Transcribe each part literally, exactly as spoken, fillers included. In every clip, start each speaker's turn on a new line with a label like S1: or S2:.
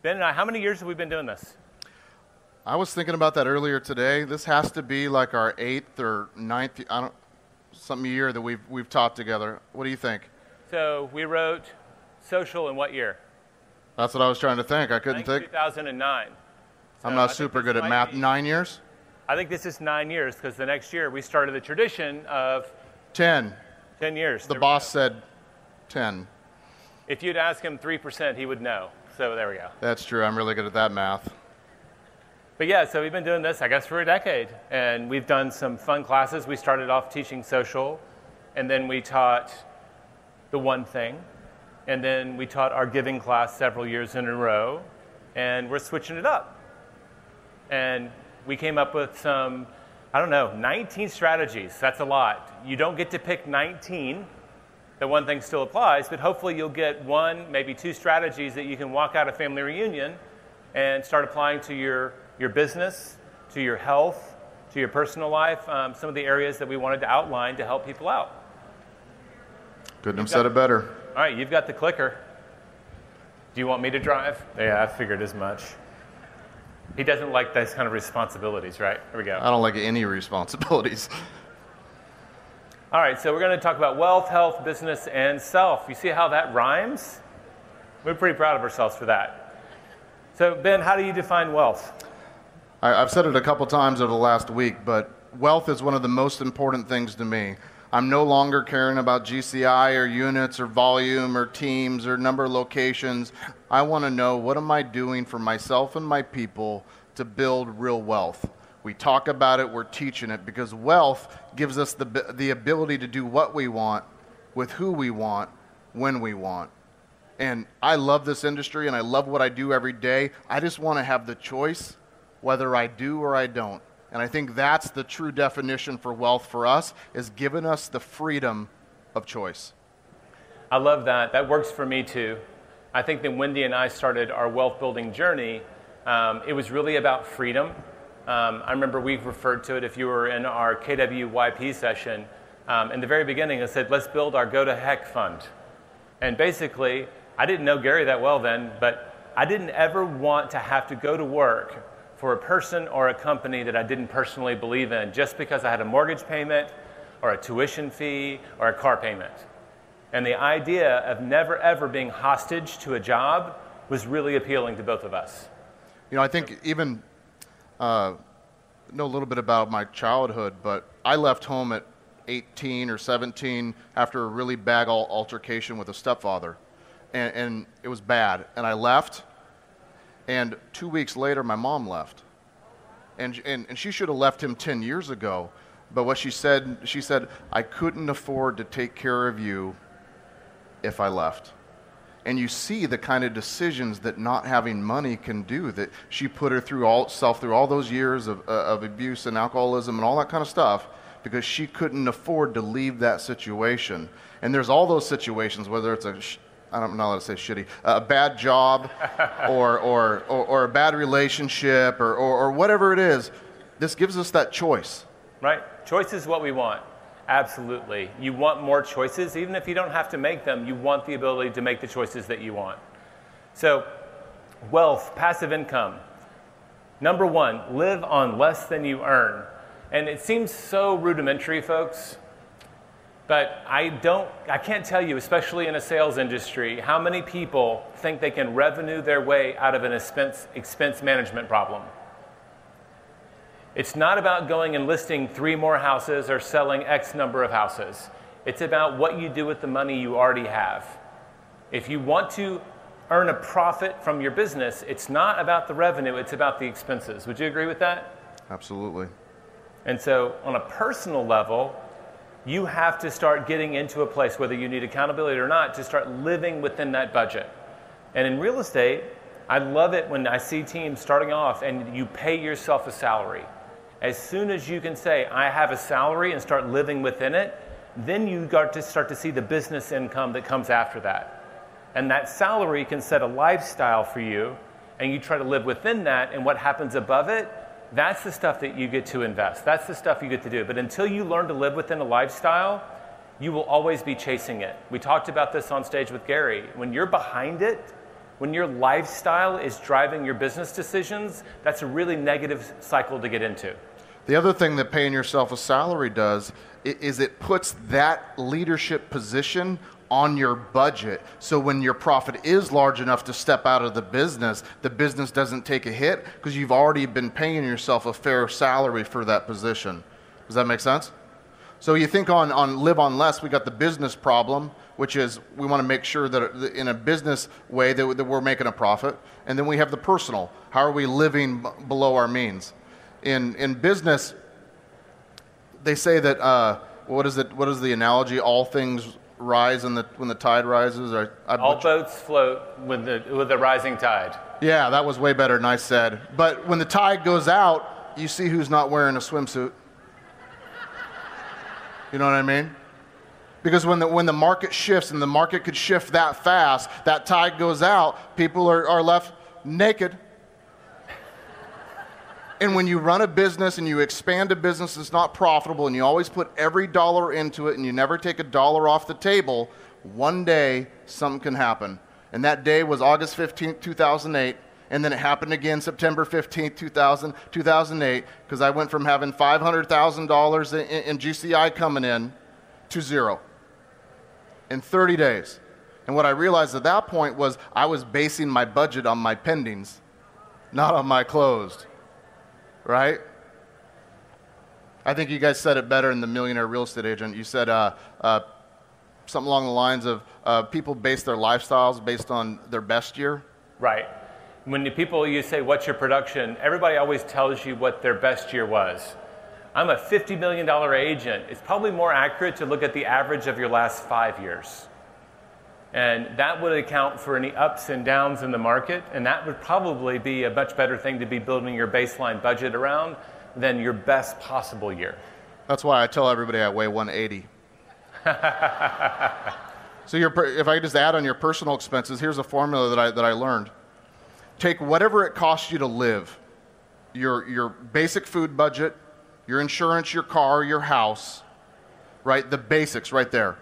S1: Ben and I, how many years have we been doing this?
S2: I was thinking about that earlier today. This has to be like our eighth or ninth, I don't, some year that we've we've taught together. What do you think?
S1: So we wrote Social in what year?
S2: That's what I was trying to think. I couldn't think.
S1: two thousand nine. So
S2: I'm not
S1: I
S2: super good at math.
S1: Be,
S2: nine years?
S1: I think this is nine years because the next year we started the tradition of
S2: ten.
S1: Ten years.
S2: The boss said ten.
S1: If you'd ask him three percent, he would know. So there we go.
S2: That's true. I'm really good at that math.
S1: But yeah, so we've been doing this, I guess, for a decade. And we've done some fun classes. We started off teaching social, and then we taught the one thing. And then we taught our giving class several years in a row. And we're switching it up. And we came up with some, I don't know, nineteen strategies. That's a lot. You don't get to pick nineteen. The one thing still applies, but hopefully you'll get one, maybe two strategies that you can walk out of family reunion and start applying to your, your business, to your health, to your personal life, um, some of the areas that we wanted to outline to help people out.
S2: Couldn't have said it better.
S1: All right, you've got the clicker. Do you want me to drive? Yeah, I figured as much. He doesn't like those kind of responsibilities, right? Here we go.
S2: I don't like any responsibilities.
S1: All right, so we're going to talk about wealth, health, business, and self. You see how that rhymes? We're pretty proud of ourselves for that. So, Ben, how do you define wealth?
S2: I, I've said it a couple times over the last week, but wealth is one of the most important things to me. I'm no longer caring about G C I or units or volume or teams or number of locations. I want to know, what am I doing for myself and my people to build real wealth? We talk about it, we're teaching it, because wealth gives us the, the ability to do what we want, with who we want, when we want. And I love this industry, and I love what I do every day. I just want to have the choice whether I do or I don't. And I think that's the true definition for wealth for us, is giving us the freedom of choice.
S1: I love that. That works for me too. I think that Wendy and I started our wealth building journey. Um, it was really about freedom. Um, I remember we referred to it, if you were in our K W Y P session, um, in the very beginning, it said, let's build our Go to Heck fund. And basically, I didn't know Gary that well then, but I didn't ever want to have to go to work for a person or a company that I didn't personally believe in, just because I had a mortgage payment or a tuition fee or a car payment. And the idea of never ever being hostage to a job was really appealing to both of us.
S2: You know, I think even uh, know a little bit about my childhood, but I left home at eighteen or seventeen after a really bad al- altercation with a stepfather, and, and it was bad. And I left, and two weeks later, my mom left, and and, and she should have left him ten years ago. But what she said, she said, I couldn't afford to take care of you if I left. And you see the kind of decisions that not having money can do, that she put her through all, self through all those years of, uh, of abuse and alcoholism and all that kind of stuff, because she couldn't afford to leave that situation. And there's all those situations, whether it's a, sh- I don't know how to say shitty, a bad job or, or, or, or a bad relationship or, or, or whatever it is, this gives us that choice.
S1: Right? Choice is what we want. Absolutely. You want more choices. Even if you don't have to make them, you want the ability to make the choices that you want. So, wealth, passive income. Number one, live on less than you earn. And it seems so rudimentary, folks, but I don't, I can't tell you, especially in a sales industry, how many people think they can revenue their way out of an expense, expense management problem. It's not about going and listing three more houses or selling X number of houses. It's about what you do with the money you already have. If you want to earn a profit from your business, it's not about the revenue, it's about the expenses. Would you agree with that?
S2: Absolutely.
S1: And so on a personal level, you have to start getting into a place, whether you need accountability or not, to start living within that budget. And in real estate, I love it when I see teams starting off and you pay yourself a salary. As soon as you can say, I have a salary, and start living within it, then you got to start to see the business income that comes after that. And that salary can set a lifestyle for you, and you try to live within that, and what happens above it, that's the stuff that you get to invest. That's the stuff you get to do. But until you learn to live within a lifestyle, you will always be chasing it. We talked about this on stage with Gary. When you're behind it, When your lifestyle is driving your business decisions, that's a really negative cycle to get into.
S2: The other thing that paying yourself a salary does i- is it puts that leadership position on your budget. So when your profit is large enough to step out of the business, the business doesn't take a hit because you've already been paying yourself a fair salary for that position. Does that make sense? So you think on, on live on less, we got the business problem, which is we want to make sure that in a business way that, that we're making a profit. And then we have the personal. How are we living b- below our means? In in business, they say that, uh, what is it? What is the analogy? All things rise in the, when the tide rises? Or, I
S1: All
S2: butcher-
S1: boats float with the, with the rising tide.
S2: Yeah, that was way better than I said. But when the tide goes out, you see who's not wearing a swimsuit. You know what I mean? Because when the, when the market shifts, and the market could shift that fast, that tide goes out, people are, are left naked. And when you run a business and you expand a business that's not profitable and you always put every dollar into it and you never take a dollar off the table, one day something can happen. And that day was August fifteenth, two thousand eight. And then it happened again September fifteenth, two thousand, two thousand eight, because I went from having five hundred thousand dollars in, in G C I coming in to zero in thirty days. And what I realized at that point was I was basing my budget on my pendings, not on my closed, right? I think you guys said it better in the Millionaire Real Estate Agent. You said uh, uh, something along the lines of uh, people base their lifestyles based on their best year.
S1: Right. When the people, you say, what's your production? Everybody always tells you what their best year was. I'm a fifty million dollars agent. It's probably more accurate to look at the average of your last five years. And that would account for any ups and downs in the market, and that would probably be a much better thing to be building your baseline budget around than your best possible year.
S2: That's why I tell everybody I weigh one eighty. So your, per- if I could just add on your personal expenses, here's a formula that I, that I learned. Take whatever it costs you to live, your, your basic food budget, your insurance, your car, your house, right? The basics right there.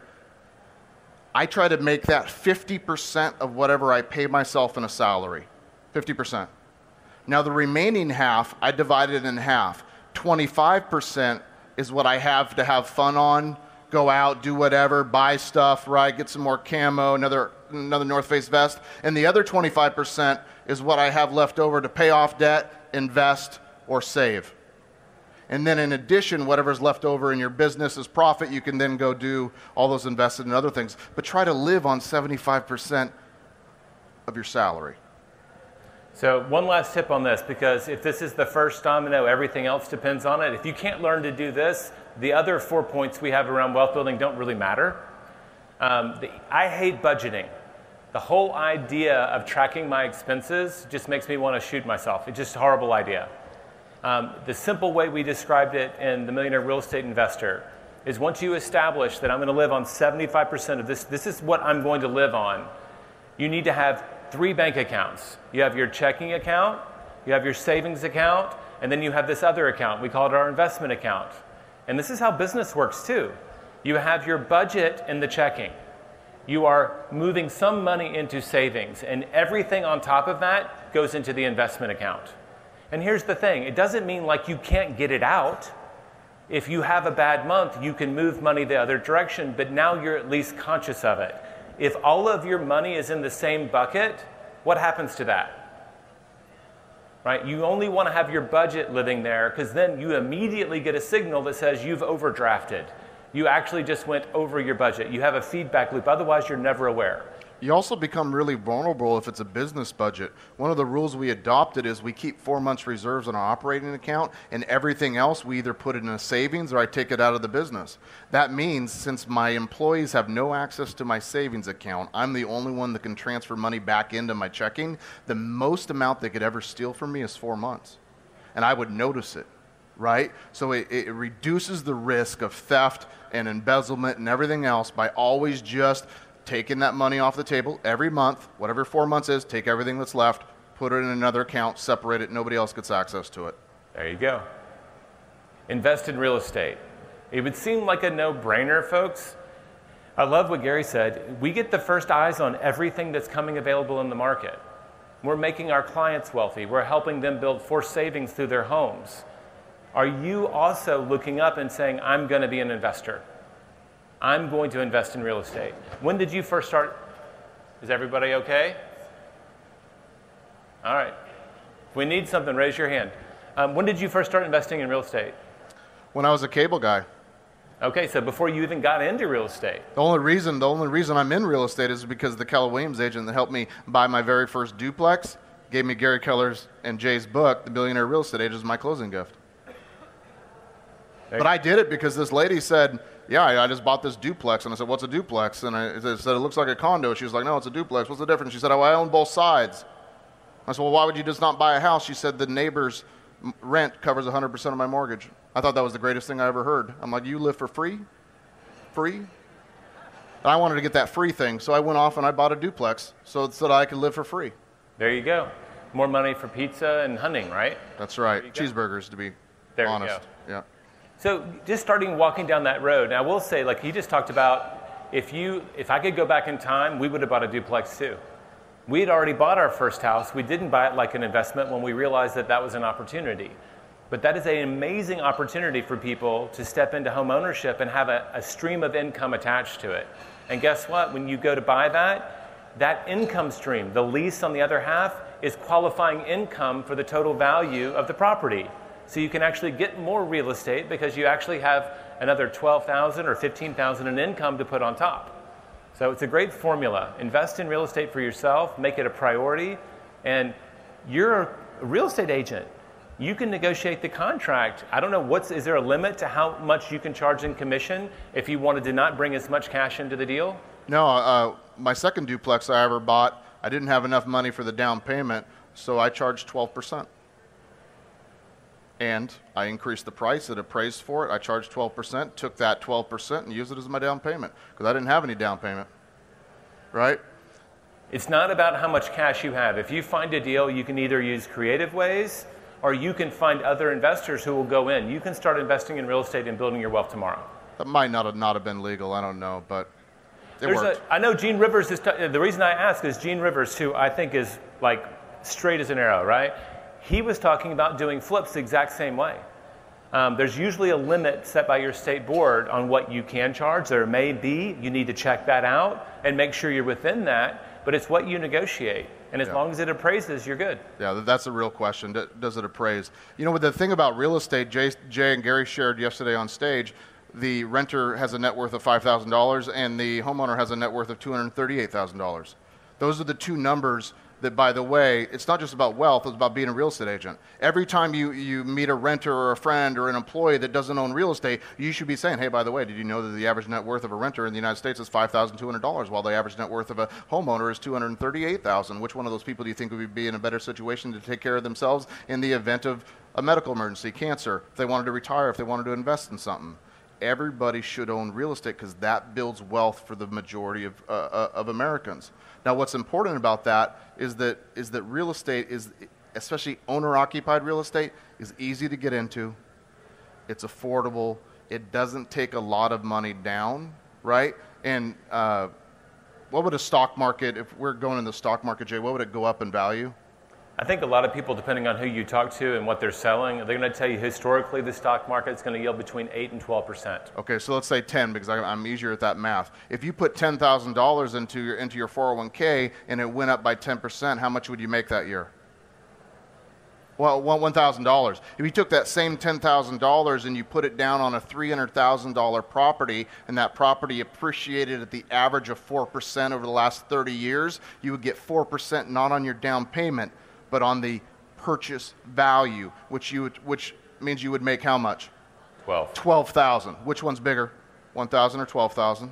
S2: I try to make that fifty percent of whatever I pay myself in a salary, fifty percent. Now the remaining half, I divide it in half. twenty-five percent is what I have to have fun on, go out, do whatever, buy stuff, right? Get some more camo, another, another North Face vest. And the other twenty-five percent is what I have left over to pay off debt, invest, or save. And then in addition, whatever's left over in your business as profit, you can then go do all those invested in other things. But try to live on seventy-five percent of your salary.
S1: So one last tip on this, because if this is the first domino, everything else depends on it. If you can't learn to do this, the other four points we have around wealth building don't really matter. Um, the, I hate budgeting. The whole idea of tracking my expenses just makes me want to shoot myself. It's just a horrible idea. Um, the simple way we described it in The Millionaire Real Estate Investor is once you establish that I'm going to live on seventy-five percent of this, this is what I'm going to live on, you need to have three bank accounts. You have your checking account, you have your savings account, and then you have this other account. We call it our investment account. And this is how business works too. You have your budget in the checking. You are moving some money into savings, and everything on top of that goes into the investment account. And here's the thing, it doesn't mean like you can't get it out. If you have a bad month, you can move money the other direction, but now you're at least conscious of it. If all of your money is in the same bucket, what happens to that? Right? You only want to have your budget living there because then you immediately get a signal that says you've overdrafted. You actually just went over your budget. You have a feedback loop, otherwise you're never aware.
S2: You also become really vulnerable if it's a business budget. One of the rules we adopted is we keep four months reserves on our operating account, and everything else we either put it in a savings or I take it out of the business. That means since my employees have no access to my savings account, I'm the only one that can transfer money back into my checking. The most amount they could ever steal from me is four months. And I would notice it, right? So it, it reduces the risk of theft and embezzlement and everything else by always just taking that money off the table every month, whatever four months is, take everything that's left, put it in another account, separate it, nobody else gets access to it.
S1: There you go. Invest in real estate. It would seem like a no-brainer, folks. I love what Gary said. We get the first eyes on everything that's coming available in the market. We're making our clients wealthy. We're helping them build forced savings through their homes. Are you also looking up and saying, I'm going to be an investor? I'm going to invest in real estate. When did you first start? Is everybody okay? All right. If we need something, raise your hand. Um, when did you first start investing in real estate?
S2: When I was a cable guy.
S1: Okay, so before you even got into real estate.
S2: The only reason, the only reason I'm in real estate is because the Keller Williams agent that helped me buy my very first duplex gave me Gary Keller's and Jay's book, The Billionaire Real Estate Agent, as my closing gift. But I did it because this lady said, yeah, I, I just bought this duplex. And I said, what's a duplex? And I said, it looks like a condo. She was like, no, it's a duplex. What's the difference? She said, oh, I own both sides. I said, well, why would you just not buy a house? She said, the neighbor's rent covers one hundred percent of my mortgage. I thought that was the greatest thing I ever heard. I'm like, you live for free? Free? And I wanted to get that free thing, so I went off and I bought a duplex so, so that I could live for free.
S1: There you go. More money for pizza and hunting, right?
S2: That's right. Cheeseburgers, to be
S1: there
S2: honest.
S1: You go.
S2: Yeah.
S1: So just starting walking down that road, now I will say, like he just talked about, if you, if I could go back in time, we would have bought a duplex too. We had already bought our first house. We didn't buy it like an investment when we realized that that was an opportunity. But that is an amazing opportunity for people to step into home ownership and have a, a stream of income attached to it. And guess what? When you go to buy that, that income stream, the lease on the other half, is qualifying income for the total value of the property. So you can actually get more real estate because you actually have another twelve thousand dollars or fifteen thousand dollars in income to put on top. So it's a great formula. Invest in real estate for yourself, make it a priority, and you're a real estate agent. You can negotiate the contract. I don't know, what's, is there a limit to how much you can charge in commission if you wanted to not bring as much cash into the deal?
S2: No, uh, my second duplex I ever bought, I didn't have enough money for the down payment, so I charged twelve percent. And I increased the price, it appraised for it, I charged twelve percent, took that twelve percent and used it as my down payment, because I didn't have any down payment, right?
S1: It's not about how much cash you have. If you find a deal, you can either use creative ways, or you can find other investors who will go in. You can start investing in real estate and building your wealth tomorrow.
S2: That might not have, not have been legal, I don't know, but it
S1: There's
S2: worked.
S1: A, I know Gene Rivers is, t- the reason I ask is Gene Rivers, who I think is like straight as an arrow, right? He was talking about doing flips the exact same way. Um, there's usually a limit set by your state board on what you can charge. There may be. You need to check that out and make sure you're within that, but it's what you negotiate. And as
S2: Yeah.
S1: long as it appraises, you're good.
S2: Yeah, th- that's a real question. D- Does it appraise? You know, with the thing about real estate, Jay, Jay and Gary shared yesterday on stage, the renter has a net worth of five thousand dollars and the homeowner has a net worth of two hundred thirty-eight thousand dollars. Those are the two numbers that, by the way, it's not just about wealth, it's about being a real estate agent. Every time you, you meet a renter or a friend or an employee that doesn't own real estate, you should be saying, hey, by the way, did you know that the average net worth of a renter in the United States is five thousand two hundred dollars, while the average net worth of a homeowner is two hundred thirty-eight thousand dollars? Which one of those people do you think would be in a better situation to take care of themselves in the event of a medical emergency, cancer, if they wanted to retire, if they wanted to invest in something? Everybody should own real estate because that builds wealth for the majority of, uh, uh, of Americans. Now, what's important about that is that is that real estate is, especially owner-occupied real estate, is easy to get into. It's affordable. It doesn't take a lot of money down, right? And uh, what would a stock market, if we're going in the stock market, Jay, what would it go up in value?
S1: I think a lot of people, depending on who you talk to and what they're selling, they're going to tell you historically the stock market is going to yield between eight and twelve percent.
S2: Okay, so let's say ten, because I, I'm easier at that math. If you put ten thousand dollars into your into your four oh one k and it went up by ten percent, how much would you make that year? Well, one thousand dollars. If you took that same ten thousand dollars and you put it down on a three hundred thousand dollars property, and that property appreciated at the average of four percent over the last thirty years, you would get four percent not on your down payment, but on the purchase value, which you would, which means you would make how much?
S1: twelve.
S2: twelve thousand. Which one's bigger? one thousand or twelve thousand?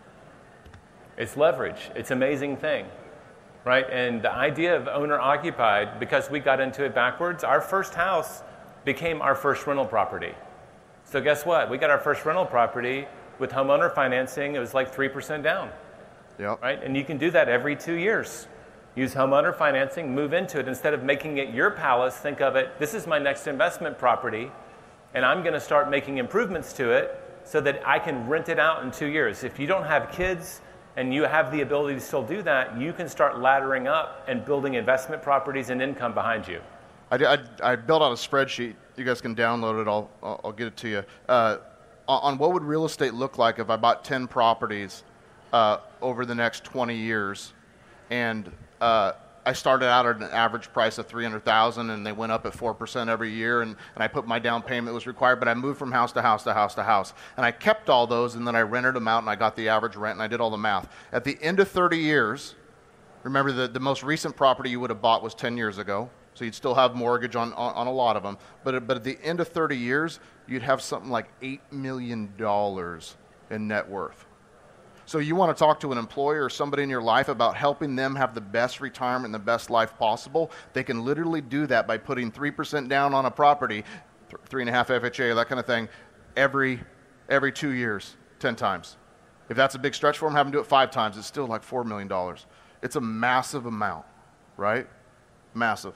S1: It's leverage. It's an amazing thing, right? And the idea of owner-occupied, because we got into it backwards, our first house became our first rental property. So guess what? We got our first rental property with homeowner financing. It was like three percent down,
S2: Yep.
S1: right? And you can do that every two years. Use homeowner financing, move into it. Instead of making it your palace, think of it, this is my next investment property, and I'm going to start making improvements to it so that I can rent it out in two years. If you don't have kids and you have the ability to still do that, you can start laddering up and building investment properties and income behind you.
S2: I, I, I built out a spreadsheet. You guys can download it. I'll, I'll, I'll get it to you. Uh, on what would real estate look like if I bought ten properties uh, over the next twenty years, and uh, I started out at an average price of three hundred thousand dollars, and they went up at four percent every year, and, and I put my down payment that was required, but I moved from house to house to house to house, and I kept all those, and then I rented them out, and I got the average rent, and I did all the math. At the end of thirty years, remember the, the most recent property you would have bought was ten years ago, so you'd still have mortgage on, on, on a lot of them, but, but at the end of thirty years, you'd have something like eight million dollars in net worth. So you want to talk to an employer or somebody in your life about helping them have the best retirement and the best life possible, they can literally do that by putting three percent down on a property, th- three and a half F H A, that kind of thing, every, every two years, ten times. If that's a big stretch for them, have them do it five times. It's still like four million dollars. It's a massive amount, right? Massive.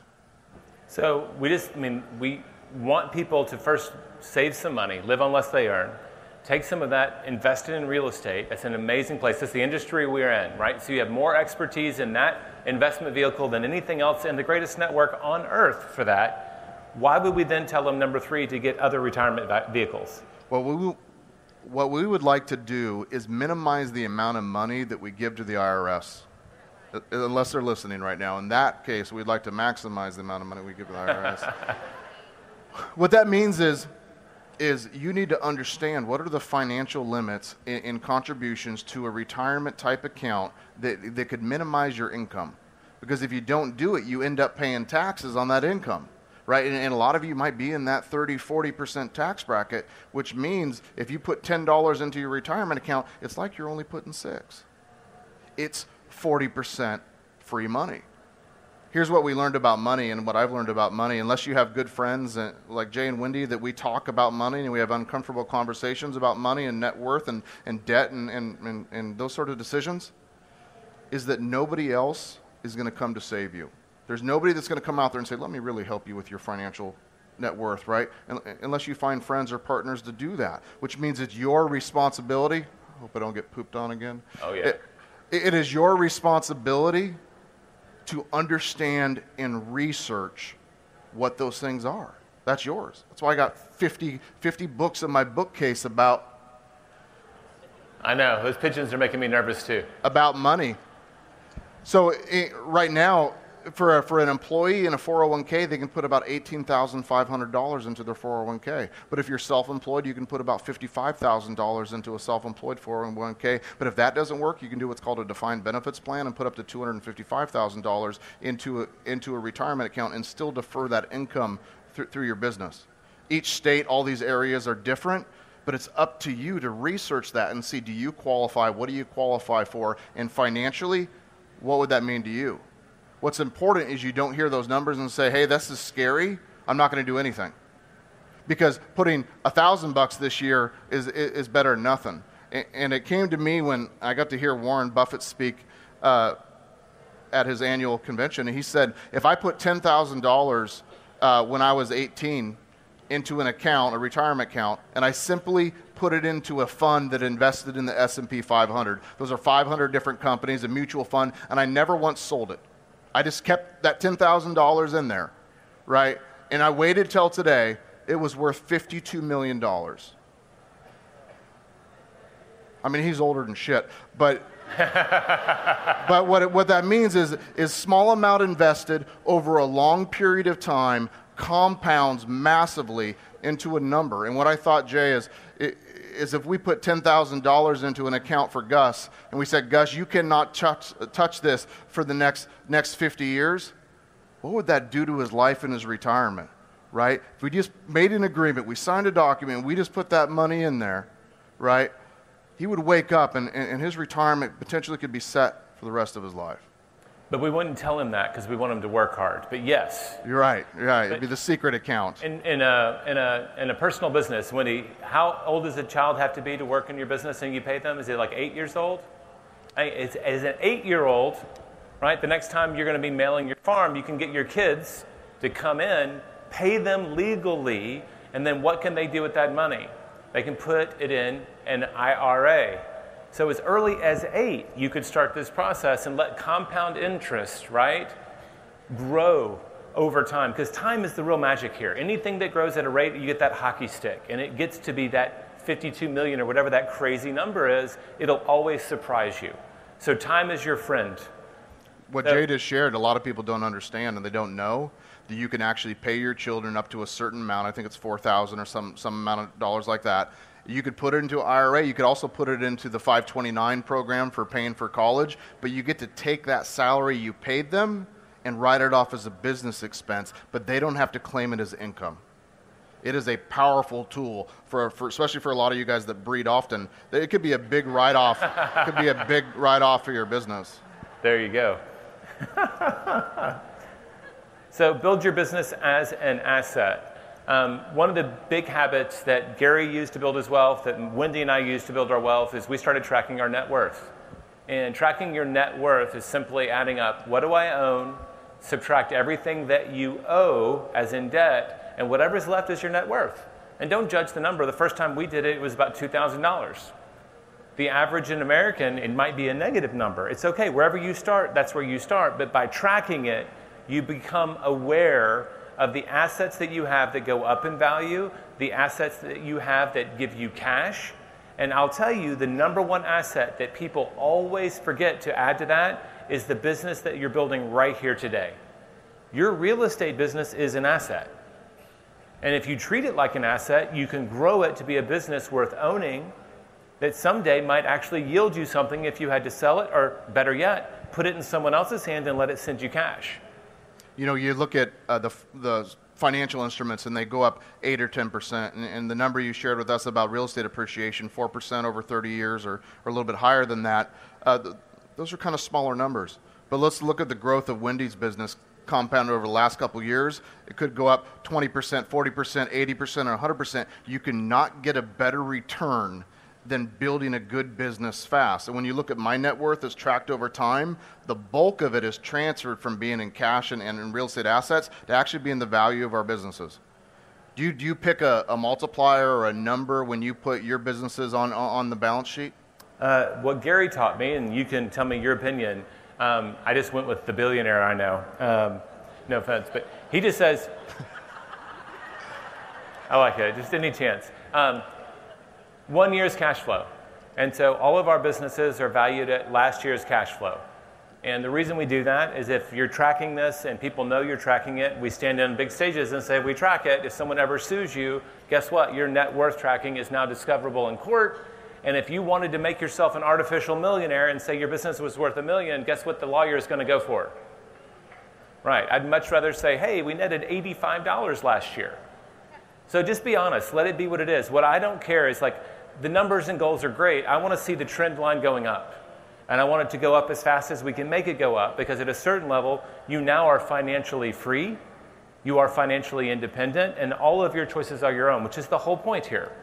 S1: So we just, I mean, we want people to first save some money, live on less they earn, take some of that, invest it in real estate. It's an amazing place. It's the industry we're in, right? So you have more expertise in that investment vehicle than anything else and the greatest network on earth for that. Why would we then tell them, number three, to get other retirement vehicles?
S2: Well, we, what we would like to do is minimize the amount of money that we give to the I R S. Unless they're listening right now. In that case, we'd like to maximize the amount of money we give to the I R S. What that means is, is you need to understand what are the financial limits in, in contributions to a retirement type account that, that could minimize your income. Because if you don't do it, you end up paying taxes on that income, right? And, and a lot of you might be in that thirty, forty percent tax bracket, which means if you put ten dollars into your retirement account, it's like you're only putting six. It's forty percent free money. Here's what we learned about money and what I've learned about money. Unless you have good friends and, like Jay and Wendy, that we talk about money and we have uncomfortable conversations about money and net worth and, and debt and, and, and, and those sort of decisions, is that nobody else is going to come to save you. There's nobody that's going to come out there and say, let me really help you with your financial net worth, right? And, unless you find friends or partners to do that, which means it's your responsibility. I hope I don't get pooped on again.
S1: Oh, yeah.
S2: It, it is your responsibility to understand and research what those things are. That's yours. That's why I got fifty, fifty books in my bookcase about...
S1: I know. Those pigeons are making me nervous too.
S2: About money. So it, right now, for, a, for an employee in a four oh one k, they can put about eighteen thousand five hundred dollars into their four oh one k. But if you're self-employed, you can put about fifty-five thousand dollars into a self-employed four oh one k. But if that doesn't work, you can do what's called a defined benefits plan and put up to two hundred fifty-five thousand dollars into a, into a retirement account and still defer that income th- through your business. Each state, all these areas are different, but it's up to you to research that and see, do you qualify? What do you qualify for? And financially, what would that mean to you? What's important is you don't hear those numbers and say, hey, this is scary, I'm not going to do anything. Because putting a thousand bucks this year is, is better than nothing. And it came to me when I got to hear Warren Buffett speak uh, at his annual convention. And he said, if I put ten thousand dollars uh, when I was eighteen into an account, a retirement account, and I simply put it into a fund that invested in the S and P five hundred. Those are five hundred different companies, a mutual fund, and I never once sold it. I just kept that ten thousand dollars in there, right? And I waited till today. It was worth fifty-two million dollars. I mean, he's older than shit, but but what, it, what that means is, is small amount invested over a long period of time compounds massively into a number. And what I thought, Jay, is, is if we put ten thousand dollars into an account for Gus, and we said, Gus, you cannot touch, touch this for the next, next fifty years, what would that do to his life and his retirement, right? If we just made an agreement, we signed a document, we just put that money in there, right? He would wake up and, and his retirement potentially could be set for the rest of his life.
S1: But we wouldn't tell him that because we want him to work hard. But yes.
S2: You're right. You're right. It'd be the secret account. In,
S1: in, a, in, a, in a personal business, Wendy, how old does a child have to be to work in your business and you pay them? Is it like eight years old? I mean, as, as an eight-year-old, right, the next time you're going to be mailing your farm, you can get your kids to come in, pay them legally, and then what can they do with that money? They can put it in an I R A. So as early as eight, you could start this process and let compound interest, right, grow over time. Because time is the real magic here. Anything that grows at a rate, you get that hockey stick. And it gets to be that fifty-two million or whatever that crazy number is, it'll always surprise you. So time is your friend.
S2: What
S1: So-
S2: Jay just shared, a lot of people don't understand and they don't know that you can actually pay your children up to a certain amount. I think it's four thousand or some, some amount of dollars like that. You could put it into an I R A. You could also put it into the five twenty-nine program for paying for college, but you get to take that salary you paid them and write it off as a business expense, but they don't have to claim it as income. It is a powerful tool, for, for especially for a lot of you guys that breed often. It could be a big write-off. It could be a big write-off for your business.
S1: There you go. So build your business as an asset. Um, one of the big habits that Gary used to build his wealth, that Wendy and I used to build our wealth, is we started tracking our net worth. And tracking your net worth is simply adding up, what do I own, subtract everything that you owe, as in debt, and whatever's left is your net worth. And don't judge the number. The first time we did it, it was about two thousand dollars. The average in American, it might be a negative number. It's okay. Wherever you start, that's where you start. But by tracking it, you become aware of the assets that you have that go up in value, the assets that you have that give you cash. And I'll tell you, the number one asset that people always forget to add to that is the business that you're building right here today. Your real estate business is an asset. And if you treat it like an asset, you can grow it to be a business worth owning that someday might actually yield you something if you had to sell it, or better yet, put it in someone else's hand and let it send you cash.
S2: You know, you look at uh, the, the financial instruments and they go up eight or ten percent. And, and the number you shared with us about real estate appreciation, four percent over thirty years or, or a little bit higher than that, uh, th- those are kind of smaller numbers. But let's look at the growth of Wendy's business compounded over the last couple of years. It could go up twenty percent, forty percent, eighty percent, or one hundred percent. You cannot get a better return than building a good business fast. And when you look at my net worth as tracked over time, the bulk of it is transferred from being in cash and, and in real estate assets to actually being the value of our businesses. Do you, do you pick a, a multiplier or a number when you put your businesses on, on the balance sheet?
S1: Uh, what Gary taught me, and you can tell me your opinion, um, I just went with the billionaire I know. Um, no offense, but he just says, I like it, just any chance. Um, One year's cash flow. And so all of our businesses are valued at last year's cash flow. And the reason we do that is if you're tracking this and people know you're tracking it, we stand on big stages and say, we track it. If someone ever sues you, guess what? Your net worth tracking is now discoverable in court. And if you wanted to make yourself an artificial millionaire and say your business was worth a million, guess what the lawyer is going to go for? Right. I'd much rather say, hey, we netted eighty-five dollars last year. So just be honest. Let it be what it is. What I don't care is, like, the numbers and goals are great. I want to see the trend line going up. And I want it to go up as fast as we can make it go up, because at a certain level, you now are financially free, you are financially independent, and all of your choices are your own, which is the whole point here.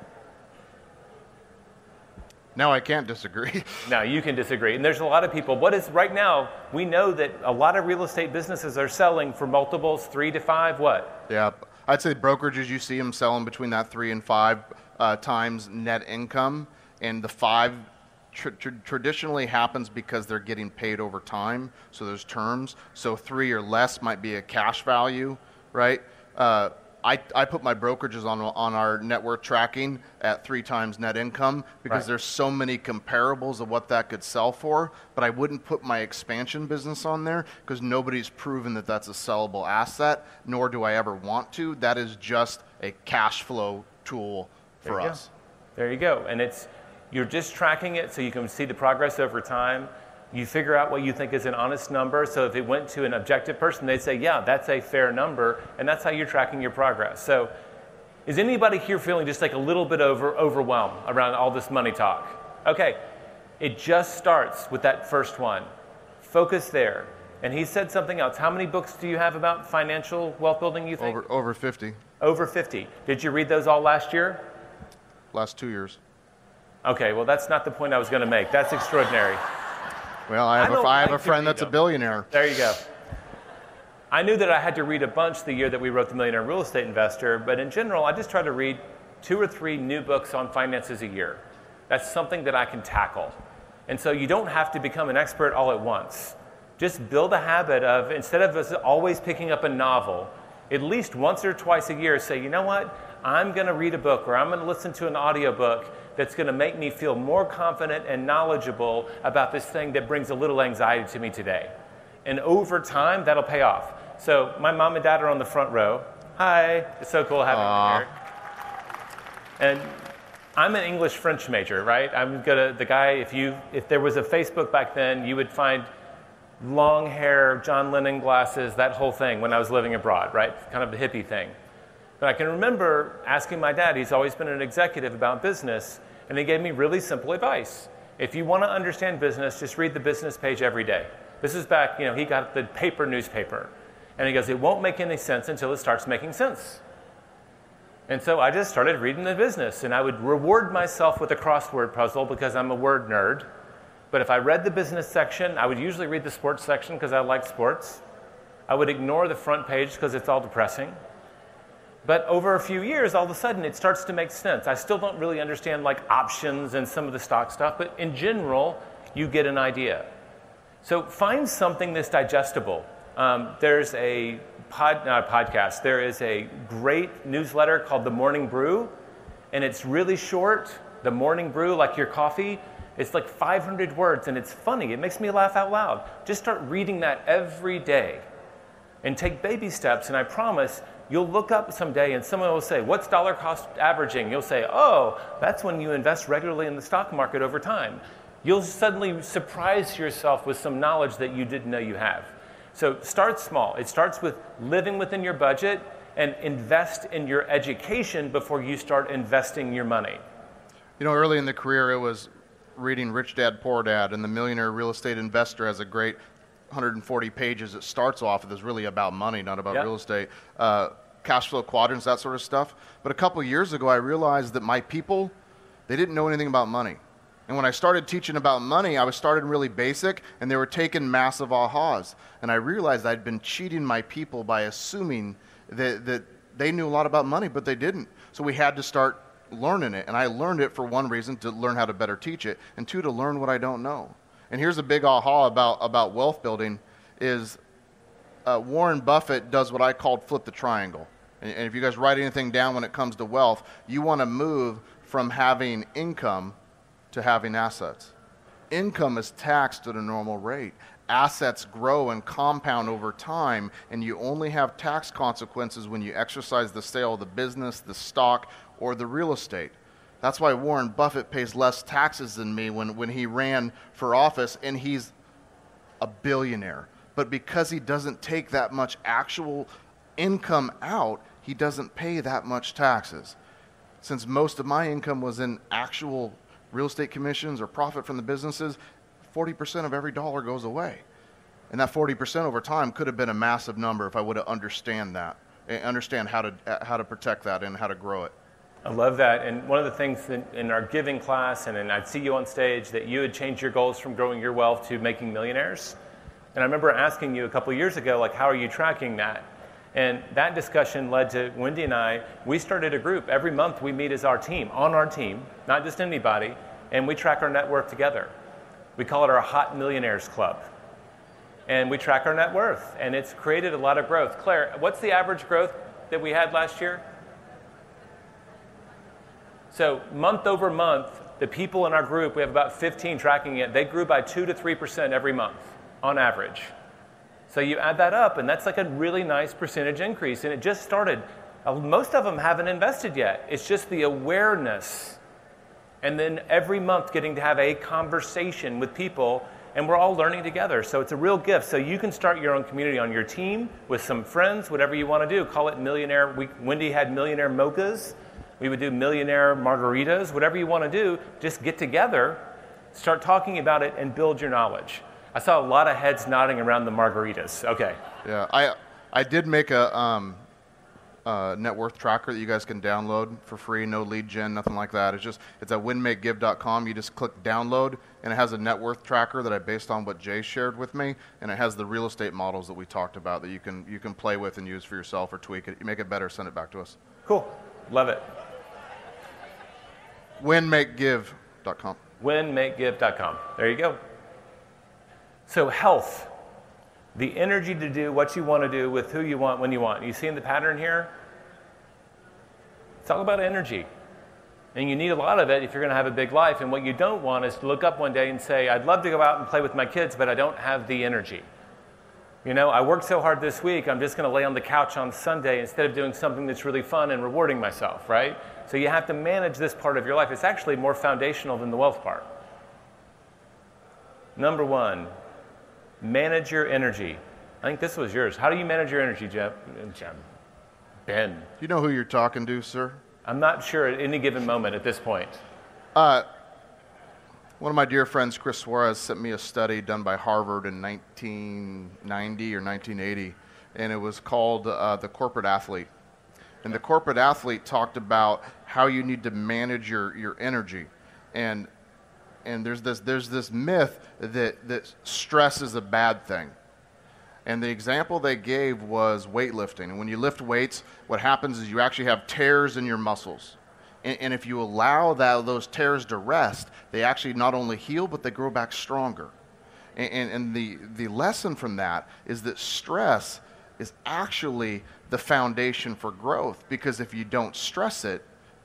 S2: Now I can't disagree.
S1: Now you can disagree. And there's a lot of people. What is right now, we know that a lot of real estate businesses are selling for multiples, three to five, what?
S2: Yeah, I'd say brokerages, you see them selling between that three and five uh, times net income, and the five tr- tr- traditionally happens because they're getting paid over time, so there's terms. So three or less might be a cash value, right? Uh, I, I put my brokerages on on our net worth tracking at three times net income because
S1: Right.
S2: there's so many comparables of what that could sell for, but I wouldn't put my expansion business on there because nobody's proven that that's a sellable asset, nor do I ever want to. That is just a cash flow tool for
S1: There you
S2: us.
S1: go. There you go. And it's, you're just tracking it so you can see the progress over time. You figure out what you think is an honest number. So if it went to an objective person, they'd say, yeah, that's a fair number. And that's how you're tracking your progress. So is anybody here feeling just like a little bit over overwhelmed around all this money talk? Okay, it just starts with that first one. Focus there. And he said something else. How many books do you have about financial wealth building, you think?
S2: Over over fifty,
S1: Over fifty. Did you read those all last year?
S2: last two years.
S1: Okay, well, that's not the point I was going to make. That's extraordinary.
S2: Well, I have,
S1: I
S2: a,
S1: don't
S2: I have
S1: like
S2: a
S1: to
S2: friend
S1: read
S2: that's a
S1: them.
S2: billionaire.
S1: There you go. I knew that I had to read a bunch the year that we wrote The Millionaire Real Estate Investor, but in general, I just try to read two or three new books on finances a year. That's something that I can tackle. And so you don't have to become an expert all at once. Just build a habit of, instead of us always picking up a novel, at least once or twice a year say, you know what, I'm going to read a book or I'm going to listen to an audiobook that's going to make me feel more confident and knowledgeable about this thing that brings a little anxiety to me today. And over time, that'll pay off. So my mom and dad are on the front row. Hi, it's so cool having you here. And I'm an English-French major, right? I'm gonna, the guy, if you, if there was a Facebook back then, you would find long hair, John Lennon glasses, that whole thing when I was living abroad, right? Kind of the hippie thing. But I can remember asking my dad, he's always been an executive about business, and he gave me really simple advice. If you want to understand business, just read the business page every day. This is back, you know, he got the paper newspaper. And he goes, it won't make any sense until it starts making sense. And so I just started reading the business, and I would reward myself with a crossword puzzle because I'm a word nerd. But if I read the business section, I would usually read the sports section because I like sports. I would ignore the front page because it's all depressing. But over a few years, all of a sudden, it starts to make sense. I still don't really understand like options and some of the stock stuff, but in general, you get an idea. So find something that's digestible. Um, there's a pod, not a podcast, there is a great newsletter called The Morning Brew, and it's really short. The Morning Brew, like your coffee, it's like five hundred words, and it's funny. It makes me laugh out loud. Just start reading that every day and take baby steps, and I promise you'll look up someday and someone will say, what's dollar cost averaging? You'll say, oh, that's when you invest regularly in the stock market over time. You'll suddenly surprise yourself with some knowledge that you didn't know you have. So start small. It starts with living within your budget and invest in your education before you start investing your money.
S2: You know, early in the career, it was reading Rich Dad, Poor Dad, and The Millionaire Real Estate Investor has a great one hundred forty pages. It starts off with is really about money, not about
S1: yep.
S2: real estate, uh, cash flow quadrants, that sort of stuff. But a couple of years ago, I realized that my people, they didn't know anything about money. And when I started teaching about money, I was starting really basic, and they were taking massive ahas. And I realized I'd been cheating my people by assuming that, that they knew a lot about money, but they didn't. So we had to start learning it. And I learned it for one reason, to learn how to better teach it, and two, to learn what I don't know. And here's a big aha about, about wealth building is uh, Warren Buffett does what I called flip the triangle. And, and if you guys write anything down when it comes to wealth, you want to move from having income to having assets. Income is taxed at a normal rate. Assets grow and compound over time, and you only have tax consequences when you exercise the sale of the business, the stock, or the real estate. That's why Warren Buffett pays less taxes than me when, when he ran for office, and he's a billionaire. But because he doesn't take that much actual income out, he doesn't pay that much taxes. Since most of my income was in actual real estate commissions or profit from the businesses, forty percent of every dollar goes away. And that forty percent over time could have been a massive number if I would have understand that, understand how to, how to protect that and how to grow it.
S1: I love that. And one of the things that in our giving class, and, and I'd see you on stage, that you had changed your goals from growing your wealth to making millionaires. And I remember asking you a couple of years ago, like, how are you tracking that? And that discussion led to Wendy and I, we started a group. Every month we meet as our team, on our team, not just anybody, and we track our net worth together. We call it our Hot Millionaires Club. And we track our net worth, and it's created a lot of growth. Claire, what's the average growth that we had last year? So month over month, the people in our group, we have about fifteen tracking it, they grew by two to three percent every month on average. So you add that up, and that's like a really nice percentage increase, and it just started. Most of them haven't invested yet. It's just the awareness. And then every month getting to have a conversation with people, and we're all learning together. So it's a real gift. So you can start your own community on your team with some friends, whatever you want to do. Call it millionaire. We, Wendy had millionaire mochas. We would do millionaire margaritas. Whatever you want to do, just get together, start talking about it, and build your knowledge. I saw a lot of heads nodding around the margaritas. Okay.
S2: Yeah, I I did make a um, uh, net worth tracker that you guys can download for free, no lead gen, nothing like that. It's just it's at win make give dot com. You just click download, and it has a net worth tracker that I based on what Jay shared with me, and it has the real estate models that we talked about that you can you can play with and use for yourself or tweak it. You make it better, send it back to us.
S1: Cool. Love it.
S2: win make give dot com.
S1: win make give dot com. There you go. So health, the energy to do what you want to do with who you want when you want. You seeing the pattern here? It's all about energy. And you need a lot of it if you're going to have a big life. And what you don't want is to look up one day and say, I'd love to go out and play with my kids, but I don't have the energy. You know, I worked so hard this week, I'm just going to lay on the couch on Sunday instead of doing something that's really fun and rewarding myself, right? So you have to manage this part of your life. It's actually more foundational than the wealth part. Number one, manage your energy. I think this was yours. How do you manage your energy, Jeff? Jeff. Ben.
S2: You know who you're talking to, sir?
S1: I'm not sure at any given moment at this point.
S2: Uh, one of my dear friends, Chris Suarez, sent me a study done by Harvard in nineteen ninety or nineteen eighty, and it was called uh, The Corporate Athlete. And the corporate athlete talked about how you need to manage your, your energy. And and there's this there's this myth that, that stress is a bad thing. And the example they gave was weightlifting. And when you lift weights, what happens is you actually have tears in your muscles. And, and if you allow that, those tears to rest, they actually not only heal, but they grow back stronger. And, and, and the, the lesson from that is that stress is actually the foundation for growth. Because if you don't stress it,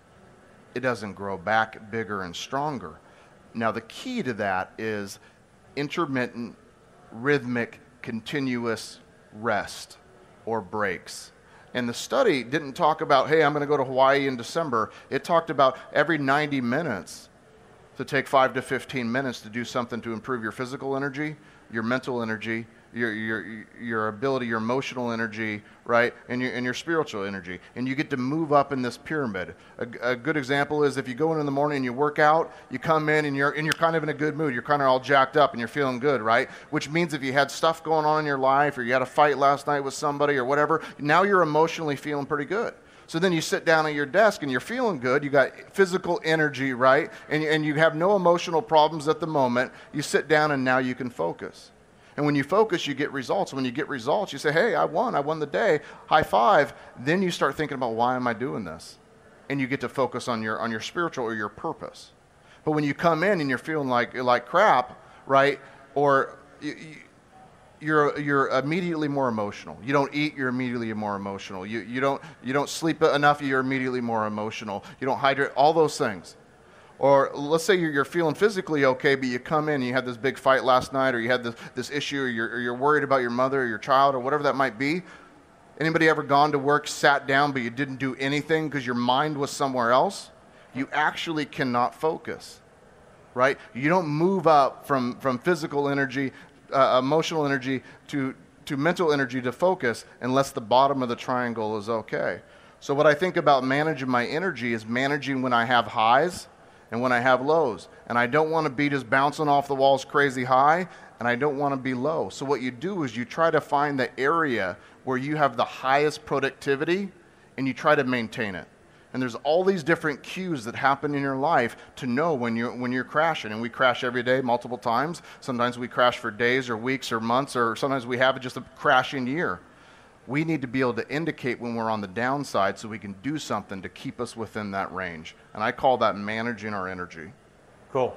S2: it doesn't grow back bigger and stronger. Now, the key to that is intermittent, rhythmic, continuous rest or breaks. And the study didn't talk about, hey, I'm going to go to Hawaii in December. It talked about every ninety minutes to take five to fifteen minutes to do something to improve your physical energy, your mental energy, your your your ability, your emotional energy, right, and your and your spiritual energy. And you get to move up in this pyramid. A, a good example is if you go in in the morning and you work out, you come in and you're and you're kind of in a good mood. You're kind of all jacked up and you're feeling good, right? Which means if you had stuff going on in your life or you had a fight last night with somebody or whatever, now you're emotionally feeling pretty good. So then you sit down at your desk and you're feeling good. You got physical energy, right? And and you have no emotional problems at the moment. You sit down and now you can focus. And when you focus, you get results. When you get results, you say, hey, I won. I won the day. High five. Then you start thinking about, why am I doing this? And you get to focus on your on your spiritual or your purpose. But when you come in and you're feeling like like crap, right? Or you, you, you're you're immediately more emotional. You don't eat, you're immediately more emotional. You you don't you don't sleep enough, you're immediately more emotional. You don't hydrate, all those things. Or let's say you're, you're feeling physically okay, but you come in and you had this big fight last night, or you had this, this issue, or you're, or you're worried about your mother or your child or whatever that might be. Anybody ever gone to work, sat down, but you didn't do anything because your mind was somewhere else? You actually cannot focus, right? You don't move up from, from physical energy, uh, emotional energy, to, to mental energy to focus unless the bottom of the triangle is okay. So what I think about managing my energy is managing when I have highs and when I have lows. And I don't want to be just bouncing off the walls crazy high, and I don't want to be low. So what you do is you try to find the area where you have the highest productivity, and you try to maintain it. And there's all these different cues that happen in your life to know when you're, when you're crashing. And we crash every day, multiple times. Sometimes we crash for days or weeks or months, or sometimes we have just a crashing year. We need to be able to indicate when we're on the downside so we can do something to keep us within that range. And I call that managing our energy.
S1: Cool.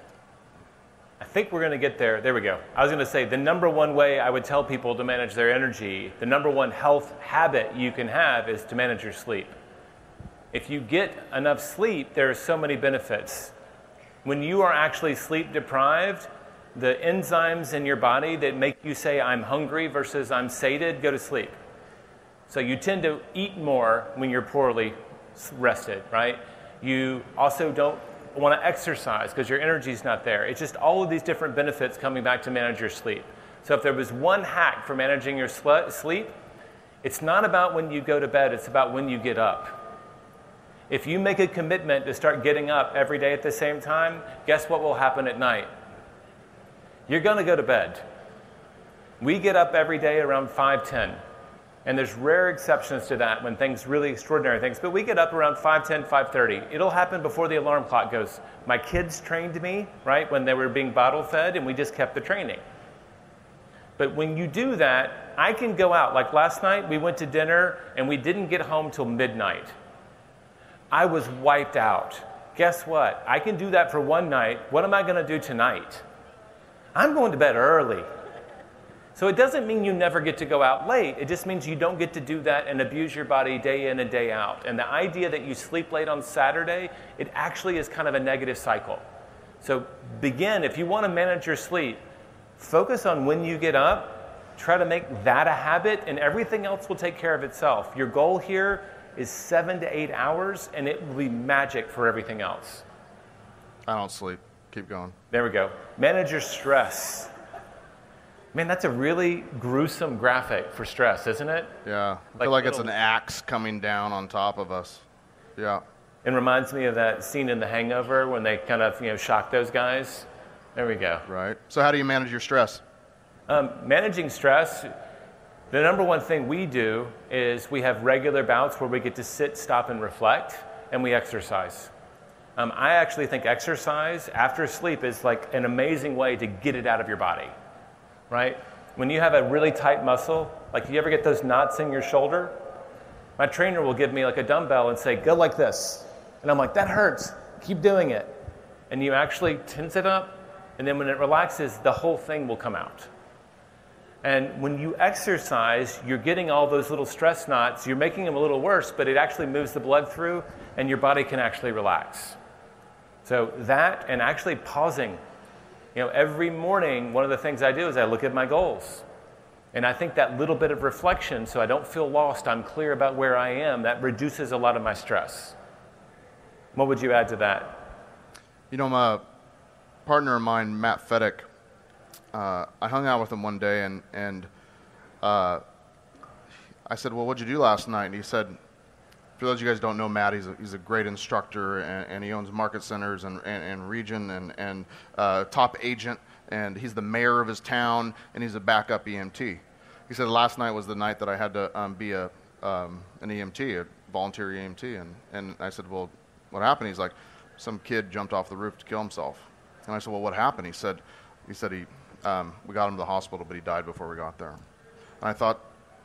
S1: I think we're going to get there. There we go. I was going to say the number one way I would tell people to manage their energy, the number one health habit you can have is to manage your sleep. If you get enough sleep, there are so many benefits. When you are actually sleep deprived, the enzymes in your body that make you say, I'm hungry versus I'm sated, go to sleep. So you tend to eat more when you're poorly rested, right? You also don't want to exercise because your energy's not there. It's just all of these different benefits coming back to manage your sleep. So if there was one hack for managing your sleep, it's not about when you go to bed, it's about when you get up. If you make a commitment to start getting up every day at the same time, guess what will happen at night? You're going to go to bed. We get up every day around five ten, and there's rare exceptions to that when things, really extraordinary things, but we get up around five ten, five thirty. It'll happen before the alarm clock goes. My kids trained me, right, when they were being bottle fed, and we just kept the training. But when you do that, I can go out. Like last night, we went to dinner, and we didn't get home till midnight. I was wiped out. Guess what? I can do that for one night. What am I going to do tonight? I'm going to bed early. So it doesn't mean you never get to go out late. It just means you don't get to do that and abuse your body day in and day out. And the idea that you sleep late on Saturday, it actually is kind of a negative cycle. So begin, if you want to manage your sleep, focus on when you get up, try to make that a habit, and everything else will take care of itself. Your goal here is seven to eight hours, and it will be magic for everything else.
S2: I don't sleep. Keep going.
S1: There we go. Manage your stress. Man, that's a really gruesome graphic for stress, isn't it?
S2: Yeah. I
S1: Like
S2: feel like
S1: little-
S2: it's an axe coming down on top of us. Yeah.
S1: It reminds me of that scene in The Hangover when they kind of, you know, shock those guys. There we go.
S2: Right. So how do you manage your stress?
S1: Um, managing stress, the number one thing we do is we have regular bouts where we get to sit, stop, and reflect, and we exercise. Um, I actually think exercise after sleep is like an amazing way to get it out of your body, right? When you have a really tight muscle, like you ever get those knots in your shoulder? My trainer will give me like a dumbbell and say, go like this. And I'm like, that hurts. Keep doing it. And you actually tense it up, and then when it relaxes, the whole thing will come out. And when you exercise, you're getting all those little stress knots. You're making them a little worse, but it actually moves the blood through, and your body can actually relax. So that, and actually pausing. You know, every morning, one of the things I do is I look at my goals. And I think that little bit of reflection, so I don't feel lost, I'm clear about where I am, that reduces a lot of my stress. What would you add to that?
S2: You know, my partner of mine, Matt Fedek, uh, I hung out with him one day, and, and uh, I said, well, what'd you do last night? And he said, for those of you guys who don't know Matt, he's a, he's a great instructor, and, and he owns market centers and, and, and region and, and uh, top agent, and he's the mayor of his town, and he's a backup E M T. He said last night was the night that I had to um, be a um, an E M T, a volunteer E M T, and, and I said, well, what happened? He's like, some kid jumped off the roof to kill himself. And I said, well, what happened? He said, he said he, um, we got him to the hospital, but he died before we got there. And I thought,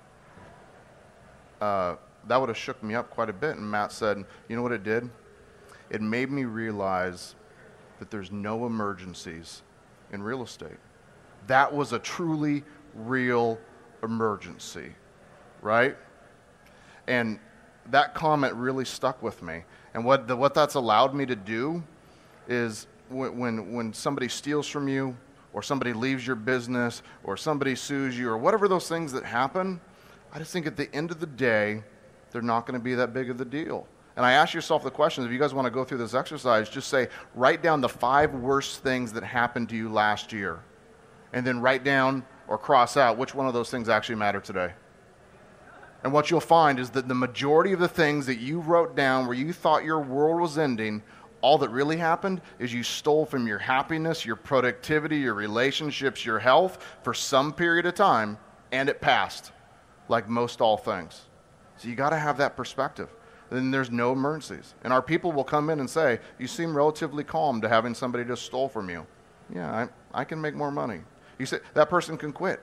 S2: uh, that would have shook me up quite a bit. And Matt said, you know what it did? It made me realize that there's no emergencies in real estate. That was a truly real emergency, right? And that comment really stuck with me. And what the, what that's allowed me to do is when, when when somebody steals from you, or somebody leaves your business, or somebody sues you, or whatever those things that happen, I just think at the end of the day, they're not going to be that big of the deal. And I ask yourself the question, if you guys want to go through this exercise, just say, write down the five worst things that happened to you last year. And then write down or cross out which one of those things actually matter today. And what you'll find is that the majority of the things that you wrote down where you thought your world was ending, all that really happened is you stole from your happiness, your productivity, your relationships, your health for some period of time, and it passed, like most all things. So you got to have that perspective. Then there's no emergencies. And our people will come in and say, you seem relatively calm to having somebody just stole from you. Yeah, I, I can make more money. You say, that person can quit.